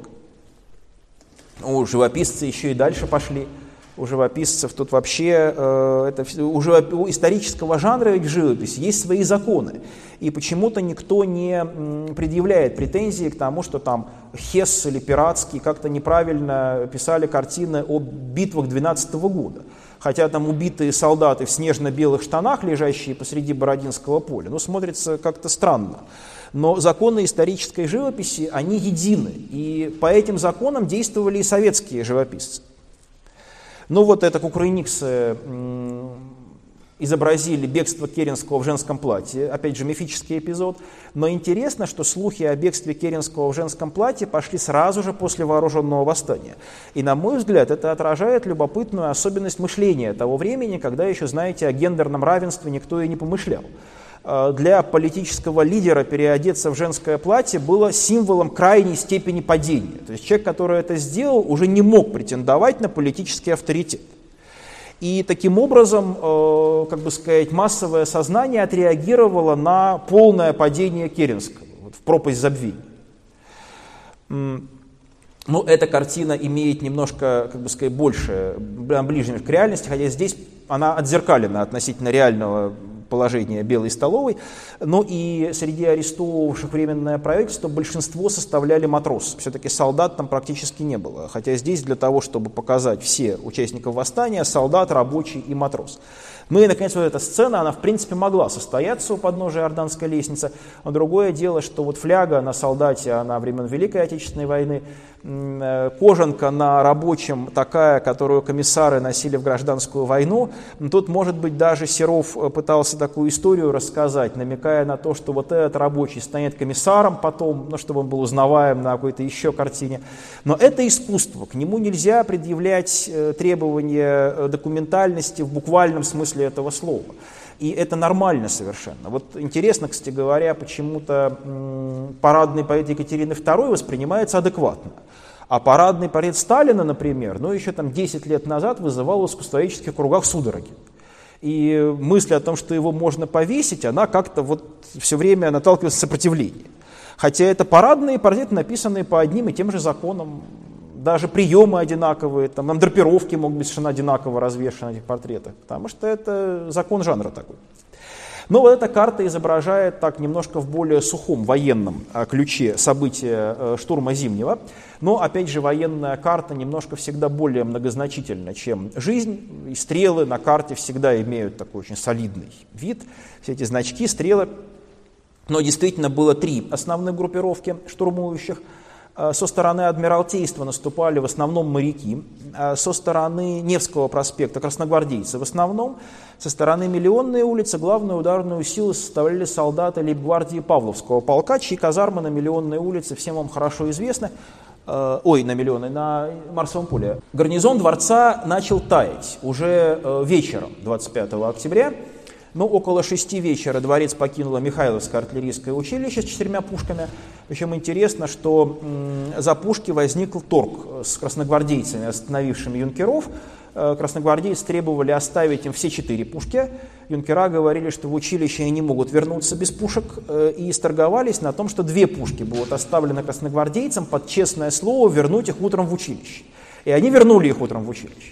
У живописцы еще и дальше пошли. У живописцев тут вообще, э, это, у, живоп... у исторического жанра ведь в живописи есть свои законы. И почему-то никто не м, предъявляет претензии к тому, что там Хесс или Пиратский как-то неправильно писали картины о битвах двенадцатого года. Хотя там убитые солдаты в снежно-белых штанах, лежащие посреди Бородинского поля, ну, смотрится как-то странно. Но законы исторической живописи, они едины. И по этим законам действовали и советские живописцы. Ну вот это кукрыниксы изобразили бегство Керенского в женском платье, опять же мифический эпизод, но интересно, что слухи о бегстве Керенского в женском платье пошли сразу же после вооруженного восстания. И на мой взгляд это отражает любопытную особенность мышления того времени, когда еще, знаете, о гендерном равенстве никто и не помышлял. Для политического лидера переодеться в женское платье было символом крайней степени падения. То есть человек, который это сделал, уже не мог претендовать на политический авторитет. И таким образом, как бы сказать, массовое сознание отреагировало на полное падение Керенского вот, в пропасть забвения. Ну, эта картина имеет немножко, как бы сказать, больше, ближе к реальности, хотя здесь она отзеркалена относительно реального положение Белой столовой, но и среди арестовывавших временное правительство большинство составляли матросы. Все-таки солдат там практически не было, хотя здесь для того, чтобы показать все участников восстания, солдат, рабочий и матрос. Ну и, наконец, вот эта сцена, она, в принципе, могла состояться у подножия Орданской лестницы, но другое дело, что вот фляга на солдате, она времен Великой Отечественной войны, кожанка на рабочем такая, которую комиссары носили в гражданскую войну. Тут, может быть, даже Серов пытался такую историю рассказать, намекая на то, что вот этот рабочий станет комиссаром потом, ну, чтобы он был узнаваем на какой-то еще картине. Но это искусство, к нему нельзя предъявлять требования документальности в буквальном смысле этого слова. И это нормально совершенно. Вот интересно, кстати говоря, почему-то м, парадный портрет Екатерины второй воспринимается адекватно. А парадный портрет Сталина, например, ну еще там десять лет назад вызывал в искусствоведческих кругах судороги. И мысль о том, что его можно повесить, она как-то вот все время наталкивалась на сопротивление. Хотя это парадные портреты, написанные по одним и тем же законам. Даже приемы одинаковые, там, драпировки могут быть совершенно одинаково развешаны на этих портретах, потому что это закон жанра такой. Но вот эта карта изображает так немножко в более сухом военном ключе события штурма Зимнего, но опять же военная карта немножко всегда более многозначительна, чем жизнь, и стрелы на карте всегда имеют такой очень солидный вид, все эти значки, стрелы, но действительно было три основных группировки штурмующих. Со стороны Адмиралтейства наступали в основном моряки, со стороны Невского проспекта красногвардейцы в основном, со стороны Миллионной улицы главную ударную силу составляли солдаты лейб-гвардии Павловского полка, чьи казармы на Миллионной улице всем вам хорошо известны, ой, на Миллионной, на Марсовом поле. Гарнизон дворца начал таять уже вечером двадцать пятого октября. Но около шести вечера дворец покинуло Михайловское артиллерийское училище с четырьмя пушками. Причем интересно, что за пушки возник торг с красногвардейцами, остановившими юнкеров. Красногвардейцы требовали оставить им все четыре пушки. Юнкера говорили, что в училище они не могут вернуться без пушек, и сторговались на том, что две пушки будут оставлены красногвардейцам под честное слово вернуть их утром в училище. И они вернули их утром в училище.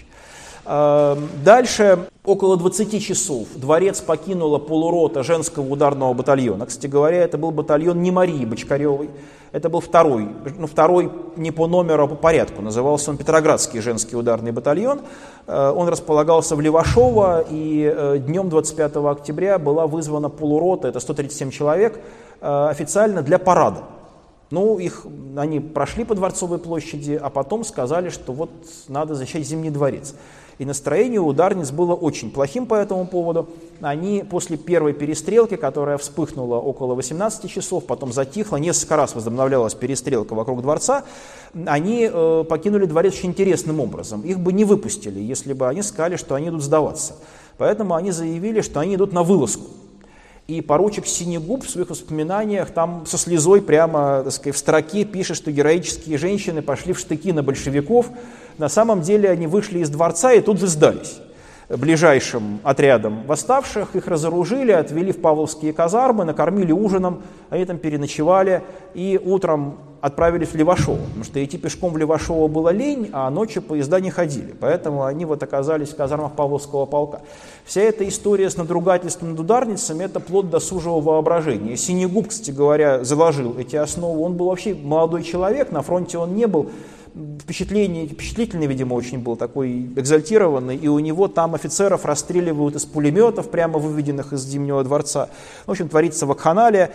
Дальше, около двадцати часов, дворец покинула полурота женского ударного батальона. Кстати говоря, это был батальон не Марии Бочкаревой, это был второй, ну, второй не по номеру, а по порядку. Назывался он Петроградский женский ударный батальон. Он располагался в Левашово, и днем двадцать пятого октября была вызвана полурота, это сто тридцать семь человек, официально для парада. Ну, их, они прошли по Дворцовой площади, а потом сказали, что вот надо защищать Зимний дворец. И настроение у ударниц было очень плохим по этому поводу. Они после первой перестрелки, которая вспыхнула около восемнадцати часов, потом затихла, несколько раз возобновлялась перестрелка вокруг дворца, они э, покинули дворец очень интересным образом. Их бы не выпустили, если бы они сказали, что они идут сдаваться. Поэтому они заявили, что они идут на вылазку. И поручик Синегуб в своих воспоминаниях там со слезой прямо, так сказать, в строке пишет, что героические женщины пошли в штыки на большевиков. На самом деле они вышли из дворца и тут же сдались. Ближайшим отрядом восставших их разоружили, отвели в Павловские казармы, накормили ужином, они там переночевали и утром отправились в Левашово, потому что идти пешком в Левашово было лень, а ночью поезда не ходили, поэтому они вот оказались в казармах Павловского полка. Вся эта история с надругательством над ударницами – это плод досужего воображения. Синегуб, кстати говоря, заложил эти основы, он был вообще молодой человек, на фронте он не был, впечатление, впечатлительный, видимо, очень был, такой экзальтированный, и у него там офицеров расстреливают из пулеметов, прямо выведенных из Зимнего дворца. В общем, творится вакханалия.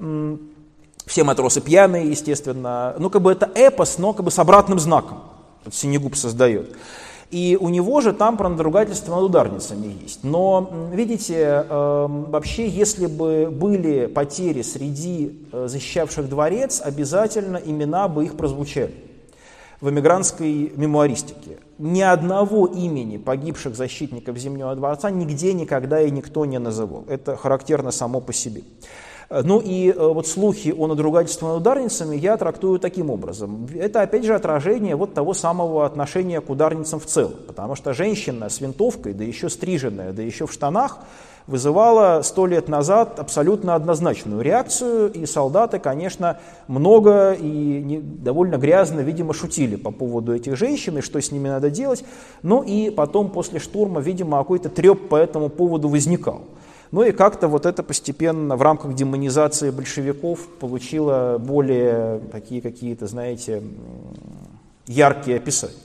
Все матросы пьяные, естественно. Ну, как бы это эпос, но как бы с обратным знаком. Вот Синегуб создает. И у него же там про надругательство над ударницами есть. Но, видите, э, вообще, если бы были потери среди э, защищавших дворец, обязательно имена бы их прозвучали в эмигрантской мемуаристике. Ни одного имени погибших защитников Зимнего дворца нигде никогда и никто не называл. Это характерно само по себе. Ну и вот слухи о надругательстве над ударницами я трактую таким образом. Это опять же отражение вот того самого отношения к ударницам в целом. Потому что женщина с винтовкой, да еще стриженная, да еще в штанах, вызывала сто лет назад абсолютно однозначную реакцию, и солдаты, конечно, много и не, довольно грязно, видимо, шутили по поводу этих женщин и что с ними надо делать. Ну и потом после штурма, видимо, какой-то треп по этому поводу возникал. Ну и как-то вот это постепенно в рамках демонизации большевиков получило более такие какие-то, знаете, яркие описания.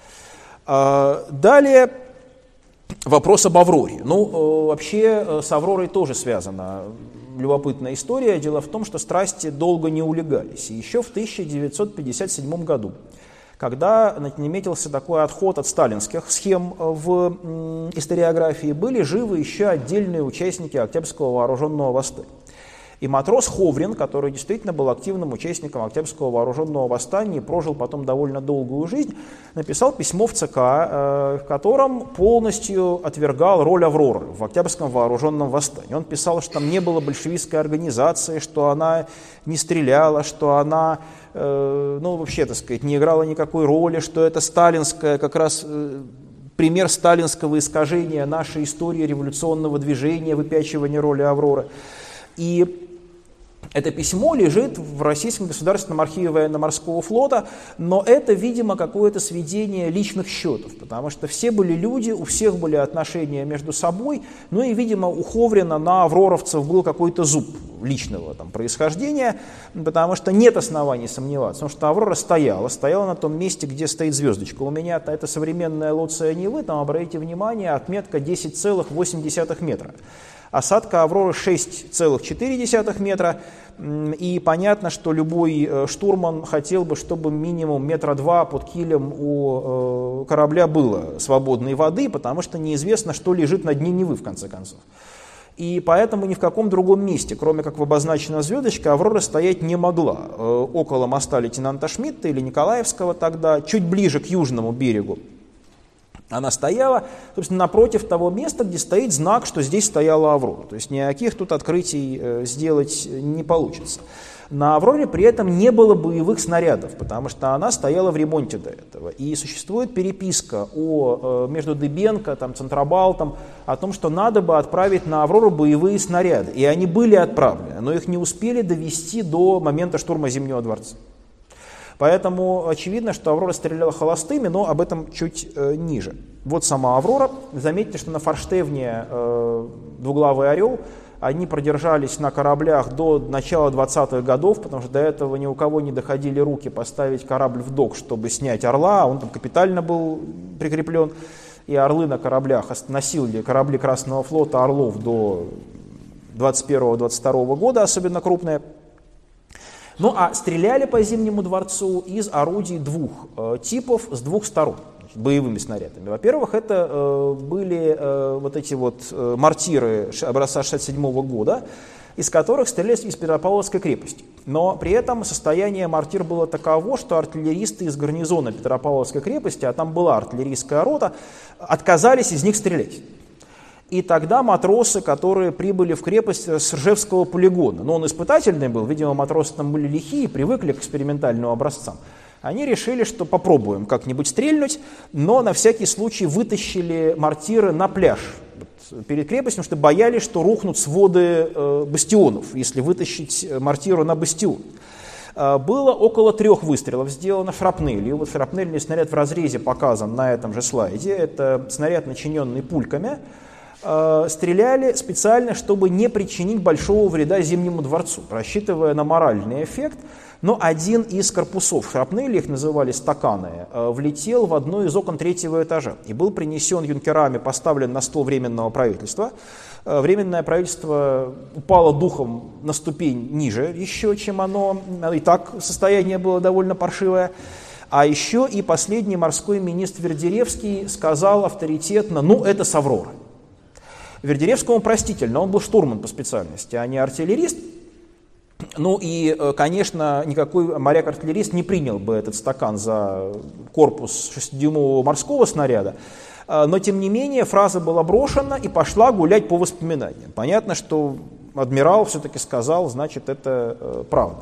Далее вопрос об Авроре. Ну, вообще с Авророй тоже связана любопытная история. Дело в том, что страсти долго не улегались. И еще в тысяча девятьсот пятьдесят седьмом году, когда наметился такой отход от сталинских схем в историографии, были живы еще отдельные участники Октябрьского вооруженного восстания. И матрос Ховрин, который действительно был активным участником Октябрьского вооруженного восстания и прожил потом довольно долгую жизнь, написал письмо в ЦК, в котором полностью отвергал роль Авроры в Октябрьском вооруженном восстании. Он писал, что там не было большевистской организации, что она не стреляла, что она, ну, вообще, так сказать, не играла никакой роли, что это сталинская, как раз пример сталинского искажения нашей истории революционного движения, выпячивания роли Авроры. И это письмо лежит в Российском государственном архиве военно-морского флота, но это, видимо, какое-то сведение личных счетов, потому что все были люди, у всех были отношения между собой, ну и, видимо, у Ховрина на авроровцев был какой-то зуб. личного там, происхождения, потому что нет оснований сомневаться, потому что «Аврора» стояла, стояла на том месте, где стоит звездочка. У меня это современная Луция Нивы, там, обратите внимание, отметка десять целых восемь десятых метра. Осадка «Авроры» шесть целых четыре десятых метра, и понятно, что любой штурман хотел бы, чтобы минимум метра два под килем у корабля было свободной воды, потому что неизвестно, что лежит на дне Невы, в конце концов. И поэтому ни в каком другом месте, кроме как в обозначенной звездочке, «Аврора» стоять не могла. Около моста лейтенанта Шмидта или Николаевского тогда, чуть ближе к южному берегу, она стояла, собственно, напротив того места, где стоит знак, что здесь стояла «Аврора». То есть никаких тут открытий э, сделать не получится. На «Авроре» при этом не было боевых снарядов, потому что она стояла в ремонте до этого. И существует переписка о, э, между Дыбенко, там, Центробалтом о том, что надо бы отправить на «Аврору» боевые снаряды. И они были отправлены, но их не успели довести до момента штурма Зимнего дворца. Поэтому очевидно, что «Аврора» стреляла холостыми, но об этом чуть э, ниже. Вот сама «Аврора». Заметьте, что на форштевне э, «Двуглавый орел» они продержались на кораблях до начала двадцатых годов, потому что до этого ни у кого не доходили руки поставить корабль в док, чтобы снять «Орла», он там капитально был прикреплен, и «Орлы» на кораблях носили корабли Красного флота «Орлов» до двадцать первого — двадцать второго года, особенно крупные. Ну а стреляли по Зимнему дворцу из орудий двух э, типов с двух сторон, значит, боевыми снарядами. Во-первых, это э, были э, вот эти вот э, мортиры образца шестьдесят седьмого года, из которых стреляли из Петропавловской крепости. Но при этом состояние мортир было таково, что артиллеристы из гарнизона Петропавловской крепости, а там была артиллерийская рота, отказались из них стрелять. И тогда матросы, которые прибыли в крепость с Ржевского полигона, но он испытательный был, видимо, матросы там были лихие, привыкли к экспериментальным образцам, они решили, что попробуем как-нибудь стрельнуть, но на всякий случай вытащили мортиры на пляж перед крепостью, потому что боялись, что рухнут своды э, бастионов, если вытащить мортиру на бастион. Э, было около трех выстрелов сделано шрапнелью. Вот шрапнельный снаряд в разрезе показан на этом же слайде. Это снаряд, начиненный пульками. Стреляли специально, чтобы не причинить большого вреда Зимнему дворцу, рассчитывая на моральный эффект. Но один из корпусов шрапнели, их называли стаканы, влетел в одно из окон третьего этажа и был принесен юнкерами, поставлен на стол Временного правительства. Временное правительство упало духом на ступень ниже еще, чем оно, и так состояние было довольно паршивое. А еще и последний морской министр Вердеревский сказал авторитетно: ну, это с «Авроры». Вердеревскому простительно, он был штурман по специальности, а не артиллерист. Ну и, конечно, никакой моряк-артиллерист не принял бы этот стакан за корпус шестидюймового морского снаряда. Но, тем не менее, фраза была брошена и пошла гулять по воспоминаниям. Понятно, что адмирал все-таки сказал, значит, это правда.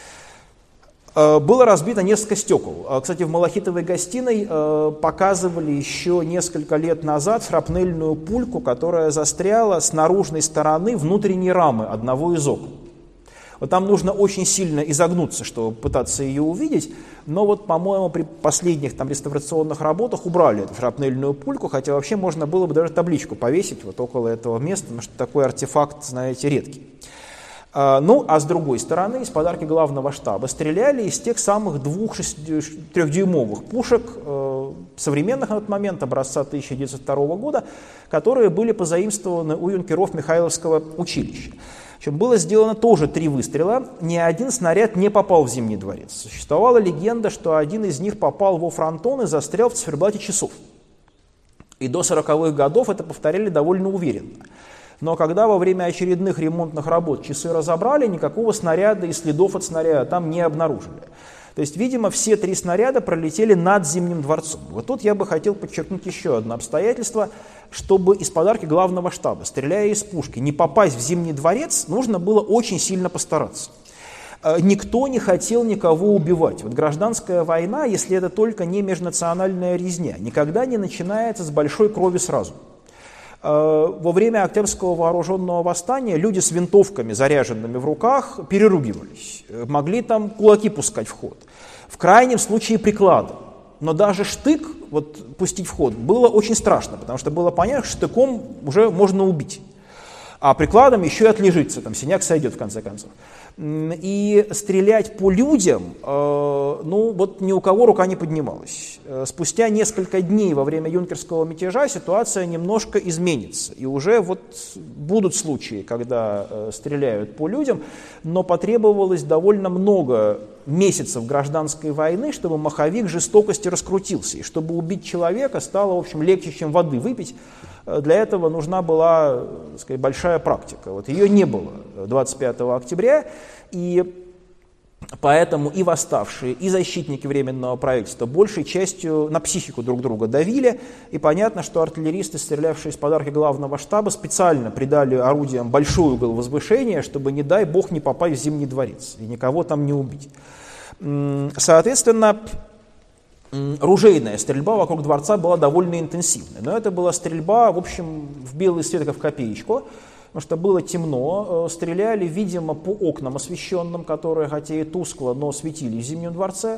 Было разбито несколько стекол. Кстати, в малахитовой гостиной показывали еще несколько лет назад шрапнельную пульку, которая застряла с наружной стороны внутренней рамы одного из окон. Вот там нужно очень сильно изогнуться, чтобы пытаться ее увидеть, но вот, по-моему, при последних там реставрационных работах убрали эту шрапнельную пульку, хотя вообще можно было бы даже табличку повесить вот около этого места, потому что такой артефакт, знаете, редкий. Ну, а с другой стороны, из подарки главного штаба стреляли из тех самых двух трехдюймовых пушек, э, современных на тот момент, образца тысяча девятьсот второго года, которые были позаимствованы у юнкеров Михайловского училища. Причем было сделано тоже три выстрела, ни один снаряд не попал в Зимний дворец. Существовала легенда, что один из них попал во фронтон и застрял в циферблате часов. И до сороковых годов это повторяли довольно уверенно. Но когда во время очередных ремонтных работ часы разобрали, никакого снаряда и следов от снаряда там не обнаружили. То есть, видимо, все три снаряда пролетели над Зимним дворцом. Вот тут я бы хотел подчеркнуть еще одно обстоятельство, чтобы из подарки главного штаба, стреляя из пушки, не попасть в Зимний дворец, нужно было очень сильно постараться. Никто не хотел никого убивать. Вот гражданская война, если это только не межнациональная резня, никогда не начинается с большой крови сразу. Во время Октябрьского вооруженного восстания люди с винтовками, заряженными в руках, переругивались, могли там кулаки пускать в ход, в крайнем случае прикладом. Но даже штык вот, пустить в ход было очень страшно, потому что было понятно, что штыком уже можно убить. а прикладом еще и отлежится, там синяк сойдет в конце концов. И стрелять по людям, ну вот ни у кого рука не поднималась. Спустя несколько дней во время юнкерского мятежа ситуация немножко изменится. И уже вот будут случаи, когда стреляют по людям, но потребовалось довольно много месяцев гражданской войны, чтобы маховик жестокости раскрутился. И чтобы убить человека стало, в общем, легче, чем воды выпить. Для этого нужна была, так сказать, большая практика. Вот ее не было двадцать пятого октября, и поэтому и восставшие, и защитники Временного правительства большей частью на психику друг друга давили, и понятно, что артиллеристы, стрелявшие из подарки главного штаба, специально придали орудиям большой угол возвышения, чтобы, не дай бог, не попасть в Зимний дворец и никого там не убить. Соответственно, ружейная стрельба вокруг дворца была довольно интенсивной, но это была стрельба, в общем, в белый свет, как в копеечку, потому что было темно, стреляли, видимо, по окнам освещенным, которые, хотя и тускло, но светили в Зимнем дворце.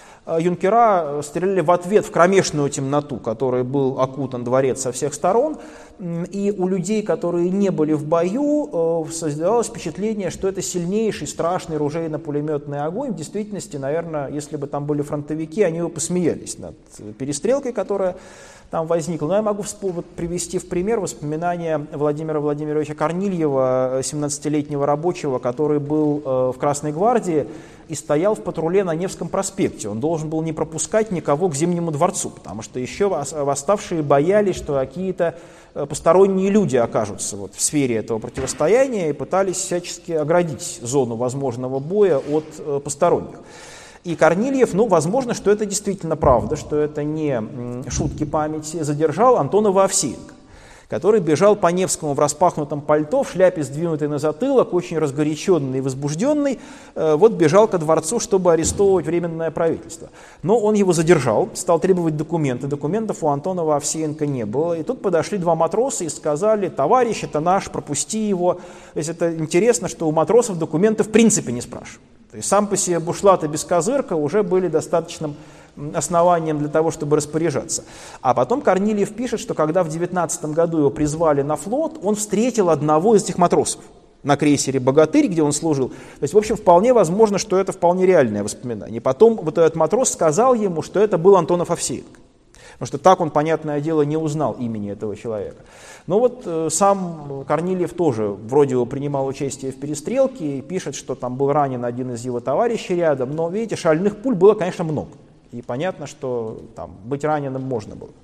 Юнкера стреляли в ответ в кромешную темноту, которой был окутан дворец со всех сторон, и у людей, которые не были в бою, создавалось впечатление, что это сильнейший, страшный ружейно-пулеметный огонь. В действительности, наверное, если бы там были фронтовики, они бы посмеялись над перестрелкой, которая там возникла. Но я могу привести в пример воспоминания Владимира Владимировича Корнильева, семнадцатилетнего рабочего, который был в Красной гвардии и стоял в патруле на Невском проспекте. Он должен был не пропускать никого к Зимнему дворцу, потому что еще восставшие боялись, что какие-то посторонние люди окажутся вот в сфере этого противостояния и пытались всячески оградить зону возможного боя от посторонних. И Корнильев, ну, возможно, что это действительно правда, что это не шутки памяти, задержал Антонова Овсеенко, который бежал по Невскому в распахнутом пальто, в шляпе, сдвинутой на затылок, очень разгоряченный и возбужденный, вот бежал ко дворцу, чтобы арестовывать Временное правительство. Но он его задержал, стал требовать документы. Документов у Антонова Овсеенко не было. И тут подошли два матроса и сказали: товарищ, это наш, пропусти его. То есть это интересно, что у матросов документы в принципе не спрашивают. То есть сам по себе бушлат и бескозырка уже были достаточным основанием для того, чтобы распоряжаться. А потом Корнильев пишет, что когда в девятнадцатом году его призвали на флот, он встретил одного из этих матросов на крейсере «Богатырь», где он служил. То есть, в общем, вполне возможно, что это вполне реальное воспоминание. И потом вот этот матрос сказал ему, что это был Антонов Овсеенко. Потому что так он, понятное дело, не узнал имени этого человека. Но вот э, сам Корнильев тоже вроде бы принимал участие в перестрелке и пишет, что там был ранен один из его товарищей рядом. Но, видите, шальных пуль было, конечно, много. И понятно, что там быть раненым можно было.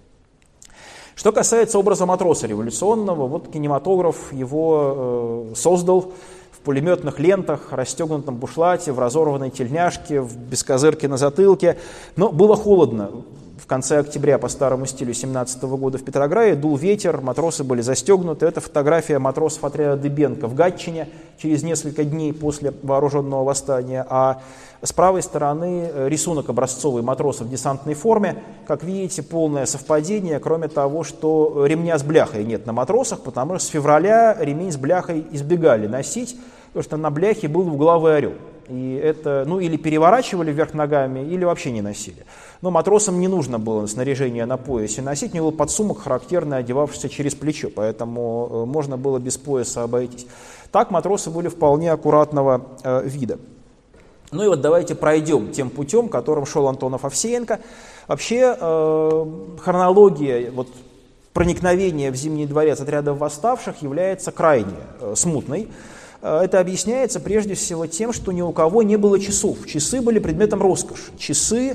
Что касается образа матроса революционного, вот кинематограф его э, создал в пулеметных лентах, расстегнутом бушлате, в разорванной тельняшке, в бескозырке на затылке. Но было холодно. В конце октября по старому стилю семнадцатого года в Петрограде дул ветер, матросы были застегнуты. Это фотография матросов отряда Дыбенко в Гатчине через несколько дней после вооруженного восстания. А с правой стороны рисунок образцовый матросов в десантной форме. Как видите, полное совпадение, кроме того, что ремня с бляхой нет на матросах, потому что с февраля ремень с бляхой избегали носить, потому что на бляхе был двуглавый орел. И это, ну, или переворачивали вверх ногами, или вообще не носили. Но матросам не нужно было снаряжение на поясе носить, у него был подсумок характерный, одевавшийся через плечо, поэтому можно было без пояса обойтись. Так матросы были вполне аккуратного э, вида. Ну и вот давайте пройдем тем путем, которым шел Антонов Овсеенко. Вообще э, хронология вот, проникновения в Зимний дворец отрядов восставших является крайне э, смутной. Это объясняется прежде всего тем, что ни у кого не было часов. Часы были предметом роскоши. Часы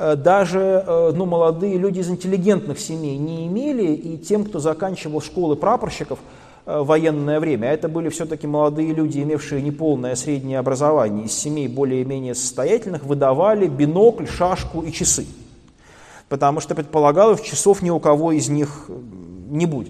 даже ну, молодые люди из интеллигентных семей не имели, и тем, кто заканчивал школы прапорщиков в военное время, а это были все-таки молодые люди, имевшие неполное среднее образование, из семей более-менее состоятельных, выдавали бинокль, шашку и часы. Потому что предполагалось, часов ни у кого из них не будет.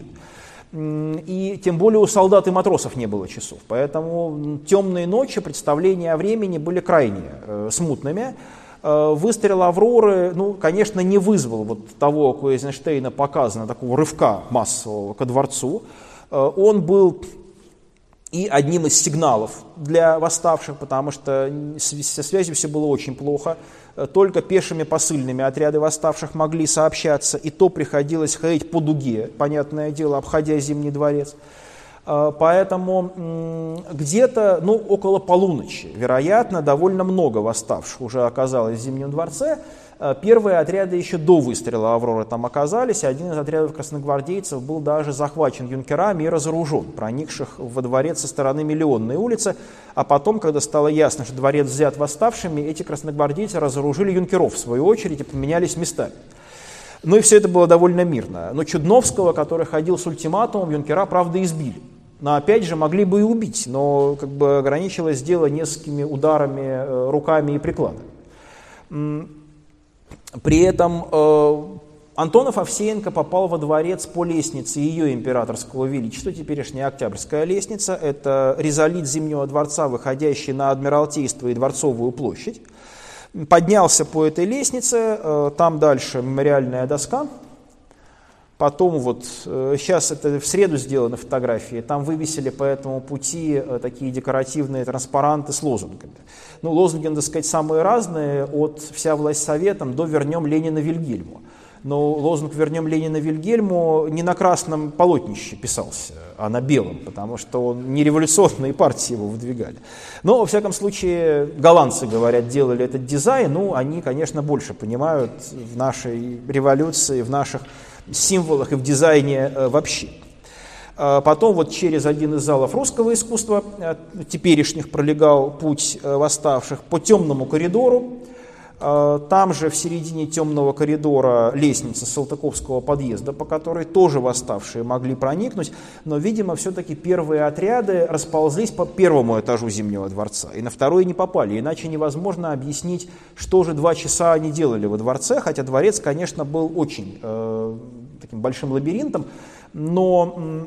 И тем более у солдат и матросов не было часов. Поэтому темные ночи, представления о времени были крайне э, смутными. Э, выстрел «Авроры», ну, конечно, не вызвал вот того, как у Эйзенштейна показано, такого рывка массового ко дворцу. Э, он был и одним из сигналов для восставших, потому что со связью все было очень плохо. Только пешими посыльными отряды восставших могли сообщаться, и то приходилось ходить по дуге, понятное дело, обходя Зимний дворец. Поэтому где-то, ну, около полуночи, вероятно, довольно много восставших уже оказалось в Зимнем дворце. Первые отряды еще до выстрела «Авроры» там оказались. Один из отрядов красногвардейцев был даже захвачен юнкерами и разоружен, проникших во дворец со стороны Миллионной улицы. А потом, когда стало ясно, что дворец взят восставшими, эти красногвардейцы разоружили юнкеров в свою очередь и поменялись местами. Ну и все это было довольно мирно. Но Чудновского, который ходил с ультиматумом, юнкера, правда, избили. Но опять же могли бы и убить, но как бы ограничилось дело несколькими ударами руками и прикладом. При этом э, Антонов Овсеенко попал во дворец по лестнице ее императорского величества, теперешняя Октябрьская лестница. Это ризолит Зимнего дворца, выходящий на Адмиралтейство и Дворцовую площадь. Поднялся по этой лестнице, э, там дальше мемориальная доска. Потом вот, сейчас это в среду сделаны фотографии, там вывесили по этому пути такие декоративные транспаранты с лозунгами. Ну, лозунги, надо сказать, самые разные, от «Вся власть советам» до «Вернем Ленина Вильгельму». Но лозунг «Вернем Ленина Вильгельму» не на красном полотнище писался, а на белом, потому что он не революционные партии его выдвигали. Но, во всяком случае, голландцы, говорят, делали этот дизайн, ну, они, конечно, больше понимают в нашей революции, в наших символах и в дизайне э, вообще. А потом вот через один из залов русского искусства, э, теперешних, пролегал путь э, восставших по темному коридору. Э, там же в середине темного коридора лестница Салтыковского подъезда, по которой тоже восставшие могли проникнуть, но, видимо, все-таки первые отряды расползлись по первому этажу Зимнего дворца, и на второй не попали, иначе невозможно объяснить, что же два часа они делали во дворце, хотя дворец, конечно, был очень э, таким большим лабиринтом, но э,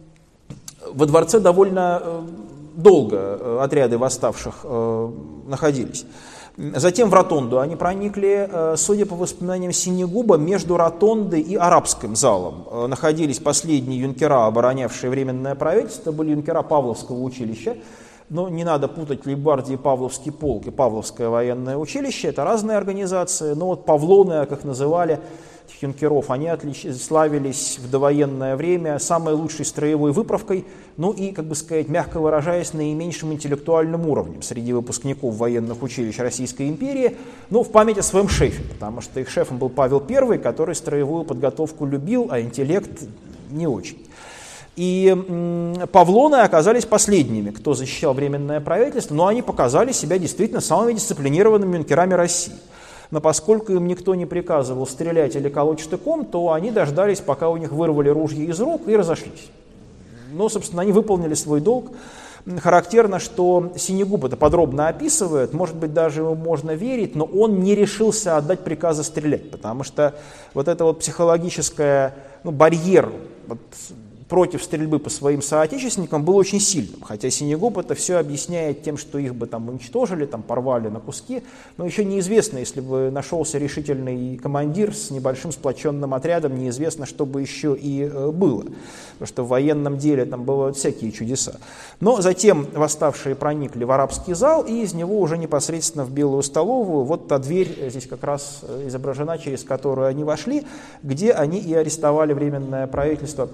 во дворце довольно э, долго э, отряды восставших э, находились. Затем в ротонду они проникли, судя по воспоминаниям Синегуба, между ротондой и арабским залом находились последние юнкера, оборонявшие Временное правительство, были юнкера Павловского училища. Но не надо путать Лейбгвардии и Павловский полк и Павловское военное училище, это разные организации, но вот павлоны, как их называли, этих юнкеров, они отлич... славились в довоенное время самой лучшей строевой выправкой, ну и, как бы сказать, мягко выражаясь, наименьшим интеллектуальным уровнем среди выпускников военных училищ Российской империи, ну, в память о своем шефе, потому что их шефом был Павел Первый, который строевую подготовку любил, а интеллект не очень. И м, павлоны оказались последними, кто защищал Временное правительство, но они показали себя действительно самыми дисциплинированными юнкерами России. Но поскольку им никто не приказывал стрелять или колоть штыком, то они дождались, пока у них вырвали ружья из рук и разошлись. Ну, собственно, они выполнили свой долг. Характерно, что Синегуб это подробно описывает, может быть, даже ему можно верить, но он не решился отдать приказы стрелять, потому что вот это вот психологическое, ну, барьер вот, против стрельбы по своим соотечественникам был очень сильным, хотя Синегуб это все объясняет тем, что их бы там уничтожили, там порвали на куски, но еще неизвестно, если бы нашелся решительный командир с небольшим сплоченным отрядом, неизвестно, что бы еще и было, потому что в военном деле там бывают всякие чудеса. Но затем восставшие проникли в арабский зал, и из него уже непосредственно в Белую столовую, вот та дверь здесь как раз изображена, через которую они вошли, где они и арестовали Временное правительство,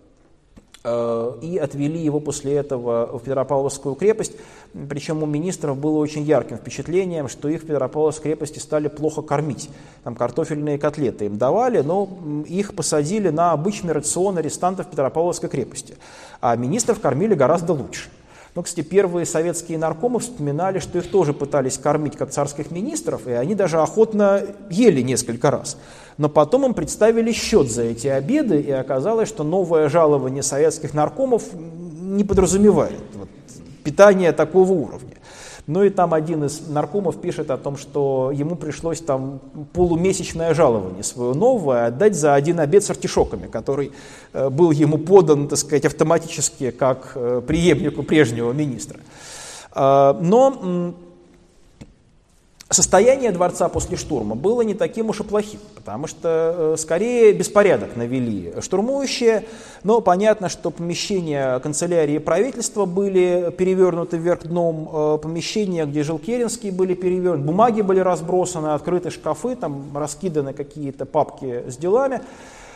и отвели его после этого в Петропавловскую крепость. Причем у министров было очень ярким впечатлением, что их в Петропавловской крепости стали плохо кормить. Там картофельные котлеты им давали, но их посадили на обычный рацион арестантов Петропавловской крепости. А министров кормили гораздо лучше. Но, кстати, первые советские наркомы вспоминали, что их тоже пытались кормить как царских министров, и они даже охотно ели несколько раз. Но потом им представили счет за эти обеды, и оказалось, что новое жалование советских наркомов не подразумевает вот, питание такого уровня. Ну и там один из наркомов пишет о том, что ему пришлось там полумесячное жалование свое новое отдать за один обед с артишоками, который э, был ему подан, так сказать, автоматически как э, преемнику прежнего министра. Э, но состояние дворца после штурма было не таким уж и плохим, потому что скорее беспорядок навели штурмующие, но понятно, что помещения канцелярии правительства были перевернуты вверх дном, помещения, где жил Керенский, были перевернуты, бумаги были разбросаны, открыты шкафы, там раскиданы какие-то папки с делами.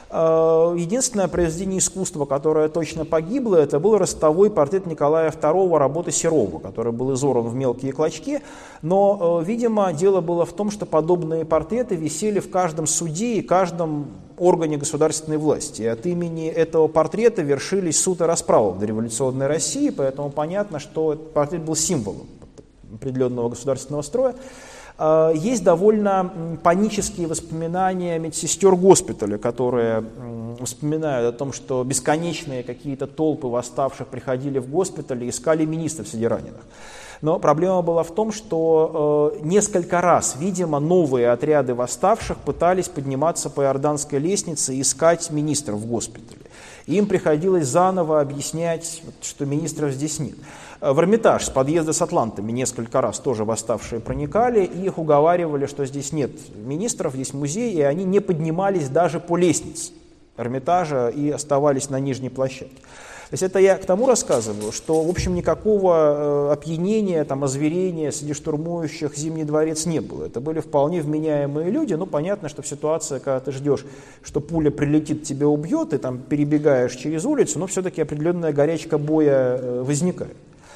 Единственное произведение искусства, которое точно погибло, это был ростовой портрет Николая второго работы Серова, который был изорван в мелкие клочки. Но, видимо, дело было в том, что подобные портреты висели в каждом суде и каждом органе государственной власти. И от имени этого портрета вершились суд и расправа в дореволюционной России, поэтому понятно, что этот портрет был символом определенного государственного строя. Есть довольно панические воспоминания медсестер госпиталя, которые вспоминают о том, что бесконечные какие-то толпы восставших приходили в госпиталь и искали министров среди раненых. Но проблема была в том, что э, несколько раз, видимо, новые отряды восставших пытались подниматься по Иорданской лестнице и искать министров в госпитале. Им приходилось заново объяснять, что министров здесь нет. В Эрмитаж с подъезда с атлантами несколько раз тоже восставшие проникали, и их уговаривали, что здесь нет министров, здесь музей, и они не поднимались даже по лестнице Эрмитажа и оставались на нижней площадке. То есть это я к тому рассказываю, что, в общем, никакого э, опьянения, там, озверения среди штурмующих Зимний дворец не было. Это были вполне вменяемые люди. Ну, понятно, что в ситуации, когда ты ждешь, что пуля прилетит, тебя убьет, и там перебегаешь через улицу, но все-таки определенная горячка боя э, возникает.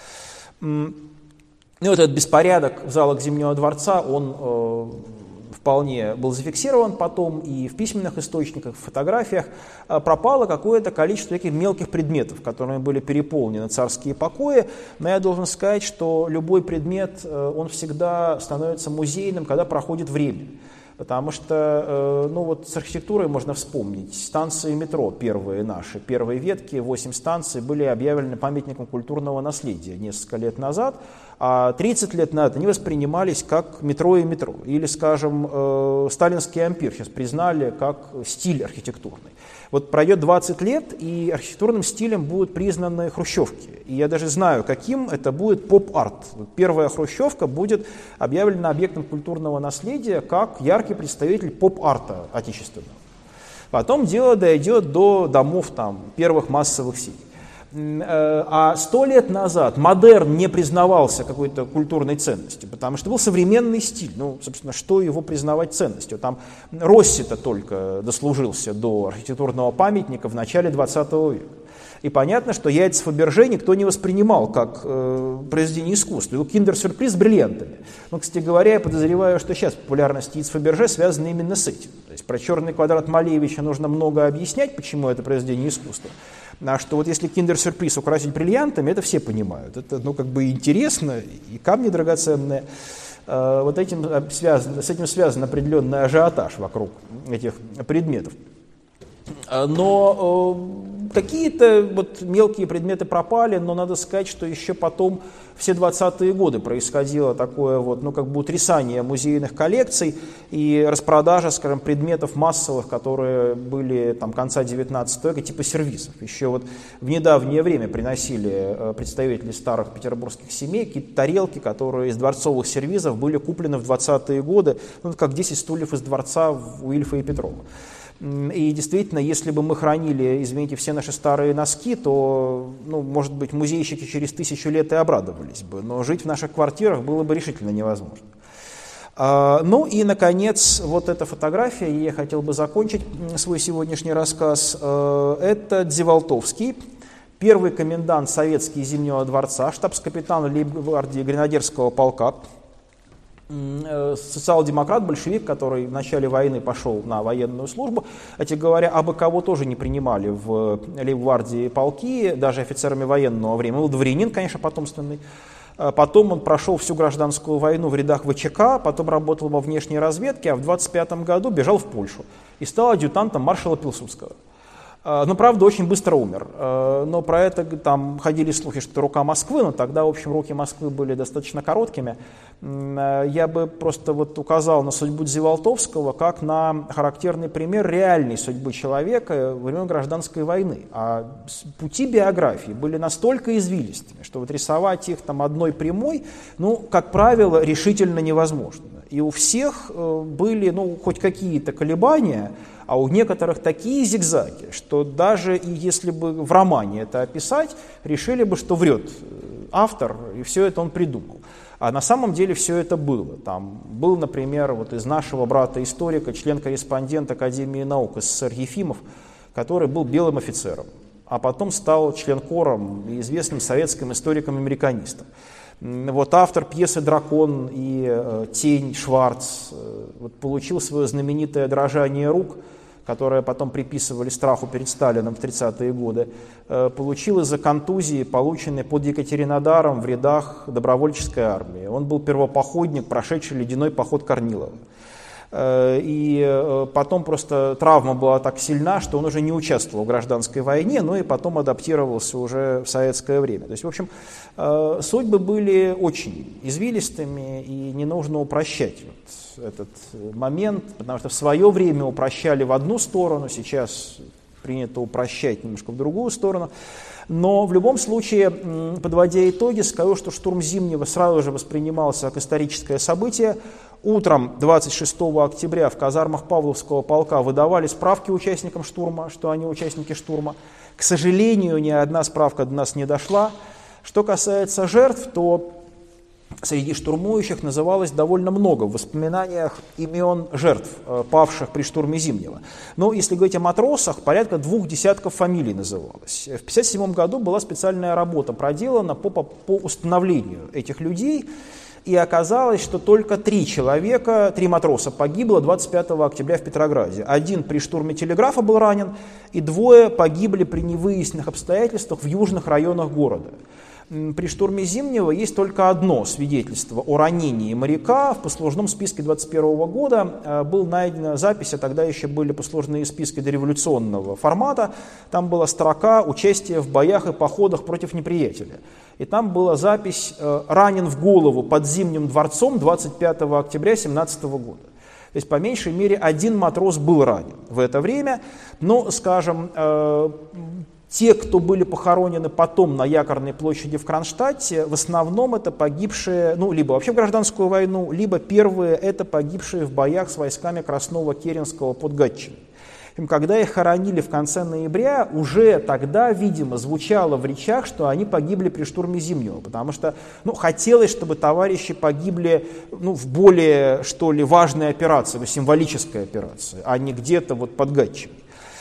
Ну, вот этот беспорядок в залах Зимнего дворца, он э, вполне был зафиксирован потом и в письменных источниках, в фотографиях. Э, пропало какое-то количество таких мелких предметов, которыми были переполнены царские покои. Но я должен сказать, что любой предмет, э, он всегда становится музейным, когда проходит время. Потому что, ну вот с архитектурой можно вспомнить. Станции метро первые наши, первые ветки, восемь станций, были объявлены памятником культурного наследия несколько лет назад, а тридцать лет назад они воспринимались как метро и метро. Или, скажем, э, сталинский ампир сейчас признали как стиль архитектурный. Вот пройдет двадцать лет, и архитектурным стилем будут признаны хрущевки. И я даже знаю, каким это будет поп-арт. Первая хрущевка будет объявлена объектом культурного наследия как яркий представитель поп-арта отечественного. Потом дело дойдет до домов там, первых массовых сетей. А сто лет назад модерн не признавался какой-то культурной ценностью, потому что был современный стиль. Ну, собственно, что его признавать ценностью? Там Росси-то только дослужился до архитектурного памятника в начале двадцатого века. И понятно, что яйца Фаберже никто не воспринимал как э, произведение искусства. Был киндер-сюрприз с бриллиантами. Но, кстати говоря, я подозреваю, что сейчас популярность яиц Фаберже связана именно с этим. То есть про черный квадрат Малевича нужно много объяснять, почему это произведение искусства. А что вот если киндер-сюрприз украсить бриллиантами, это все понимают. Это, ну, как бы интересно, и камни драгоценные. Э, вот этим связан, с этим связан определенный ажиотаж вокруг этих предметов. Но э, какие-то вот мелкие предметы пропали, но надо сказать, что еще потом, все двадцатые годы происходило такое вот, ну, как бы утрясание музейных коллекций и распродажа, скажем, предметов массовых, которые были там конца девятнадцатого века, типа сервизов. Еще вот в недавнее время приносили представители старых петербургских семей какие-то тарелки, которые из дворцовых сервизов были куплены в двадцатые годы, ну, как десять стульев из дворца у Ильфа и Петрова. И действительно, если бы мы хранили, извините, все наши старые носки, то, ну, может быть, музейщики через тысячу лет и обрадовались бы, но жить в наших квартирах было бы решительно невозможно. А, ну и, наконец, вот эта фотография, и я хотел бы закончить свой сегодняшний рассказ. А, это Дзевалтовский, первый комендант советский Зимнего дворца, штабс-капитан лейб-гвардии гренадерского полка, социал-демократ, большевик, который в начале войны пошел на военную службу. Кстати говоря, абы кого тоже не принимали в лейб-гвардии полки, даже офицерами военного времени. Он был дворянин, конечно, потомственный. Потом он прошел всю гражданскую войну в рядах ВЧК, потом работал во внешней разведке, а в двадцать пятом году бежал в Польшу и стал адъютантом маршала Пилсудского. Но, правда, очень быстро умер. Но про это там ходили слухи, что это рука Москвы, но тогда, в общем, руки Москвы были достаточно короткими. Я бы просто вот указал на судьбу Дзевалтовского как на характерный пример реальной судьбы человека во время гражданской войны. А пути биографии были настолько извилистыми, что вот рисовать их там одной прямой, ну, как правило, решительно невозможно. И у всех были, ну, хоть какие-то колебания, а у некоторых такие зигзаги, что даже и если бы в романе это описать, решили бы, что врет автор, и все это он придумал. А на самом деле все это было. Там был, например, вот из нашего брата-историка, член-корреспондент Академии наук СССР Ефимов, который был белым офицером, а потом стал членкором и известным советским историком-американистом. Вот автор пьесы «Дракон» и э, «Тень» Шварц э, вот, получил свое знаменитое дрожание рук, которое потом приписывали страху перед Сталином в тридцатые годы, э, получил из-за контузии, полученной под Екатеринодаром в рядах добровольческой армии. Он был первопоходник, прошедший ледяной поход Корнилова. И потом просто травма была так сильна, что он уже не участвовал в гражданской войне, но и потом адаптировался уже в советское время. То есть, в общем, судьбы были очень извилистыми, и не нужно упрощать вот этот момент, потому что в свое время упрощали в одну сторону, сейчас принято упрощать немножко в другую сторону. Но в любом случае, подводя итоги, скажу, что штурм Зимнего сразу же воспринимался как историческое событие. Утром двадцать шестого октября в казармах Павловского полка выдавали справки участникам штурма, что они участники штурма. К сожалению, ни одна справка до нас не дошла. Что касается жертв, то среди штурмующих называлось довольно много в воспоминаниях имен жертв, павших при штурме Зимнего. Но если говорить о матросах, порядка двух десятков фамилий называлось. В тысяча девятьсот пятьдесят седьмом году была специальная работа проделана по, по, по установлению этих людей, и оказалось, что только три человека, три матроса погибло двадцать пятого октября в Петрограде. Один при штурме телеграфа был ранен, и двое погибли при невыясненных обстоятельствах в южных районах города. При штурме Зимнего есть только одно свидетельство о ранении моряка. В послужном списке двадцать первого года была найдена запись, а тогда еще были послужные списки дореволюционного формата. Там была строка «Участие в боях и походах против неприятеля». И там была запись «Ранен в голову под Зимним дворцом двадцать пятого октября семнадцатого года». То есть, по меньшей мере, один матрос был ранен в это время. Но, скажем, те, кто были похоронены потом на Якорной площади в Кронштадте, в основном это погибшие, ну, либо вообще в гражданскую войну, либо первые это погибшие в боях с войсками Краснова-Керенского под Гатчиной. Когда их хоронили в конце ноября, уже тогда, видимо, звучало в речах, что они погибли при штурме Зимнего, потому что ну, хотелось, чтобы товарищи погибли ну, в более, что ли, важной операции, ну, символической операции, а не где-то вот под Гатчиной.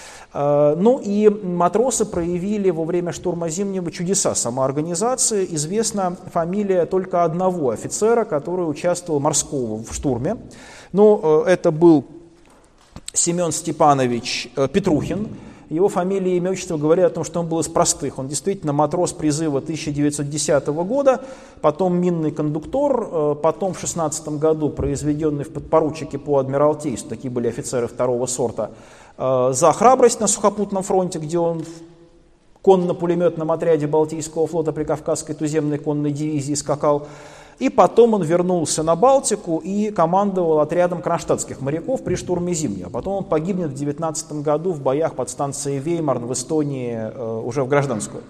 Ну и матросы проявили во время штурма Зимнего чудеса самоорганизации. Известна фамилия только одного офицера, который участвовал морского в штурме. Ну, это был Семен Степанович Петрухин. Его фамилия и имя, отчество говорят о том, что он был из простых. Он действительно матрос призыва тысяча девятьсот десятого года, потом минный кондуктор, потом в шестнадцатом году произведенный в подпоручике по адмиралтейству, такие были офицеры второго сорта, за храбрость на сухопутном фронте, где он в конно-пулеметном отряде Балтийского флота при Кавказской туземной конной дивизии скакал. И потом он вернулся на Балтику и командовал отрядом кронштадтских моряков при штурме Зимнего. Потом он погибнет в девятнадцатом году в боях под станцией Веймарн в Эстонии, уже в гражданскую.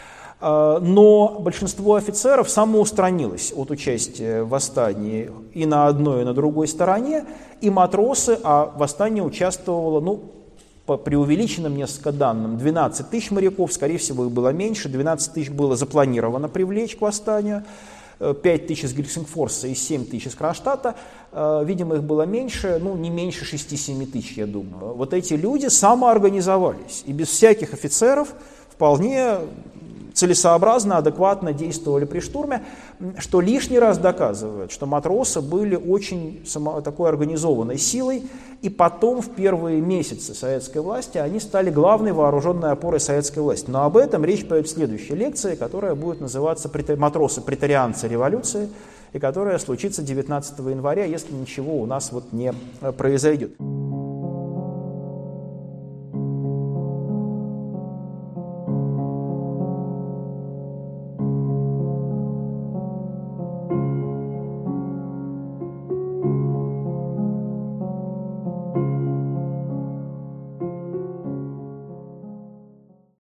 Но большинство офицеров самоустранилось от участия в восстании и на одной, и на другой стороне, и матросы, а в восстании участвовало, ну, по преувеличенным несколько данным, двенадцать тысяч моряков, скорее всего, их было меньше, двенадцать тысяч было запланировано привлечь к восстанию, пять тысяч из Гельсингфорса и семь тысяч из Кронштадта, видимо, их было меньше, ну, не меньше шести-семи тысяч, я думаю. Вот эти люди самоорганизовались и без всяких офицеров вполне целесообразно, адекватно действовали при штурме, что лишний раз доказывает, что матросы были очень само, такой организованной силой, и потом в первые месяцы советской власти они стали главной вооруженной опорой советской власти. Но об этом речь пойдет в следующей лекции, которая будет называться «Матросы-претарианцы революции», и которая случится девятнадцатого января, если ничего у нас вот не произойдет.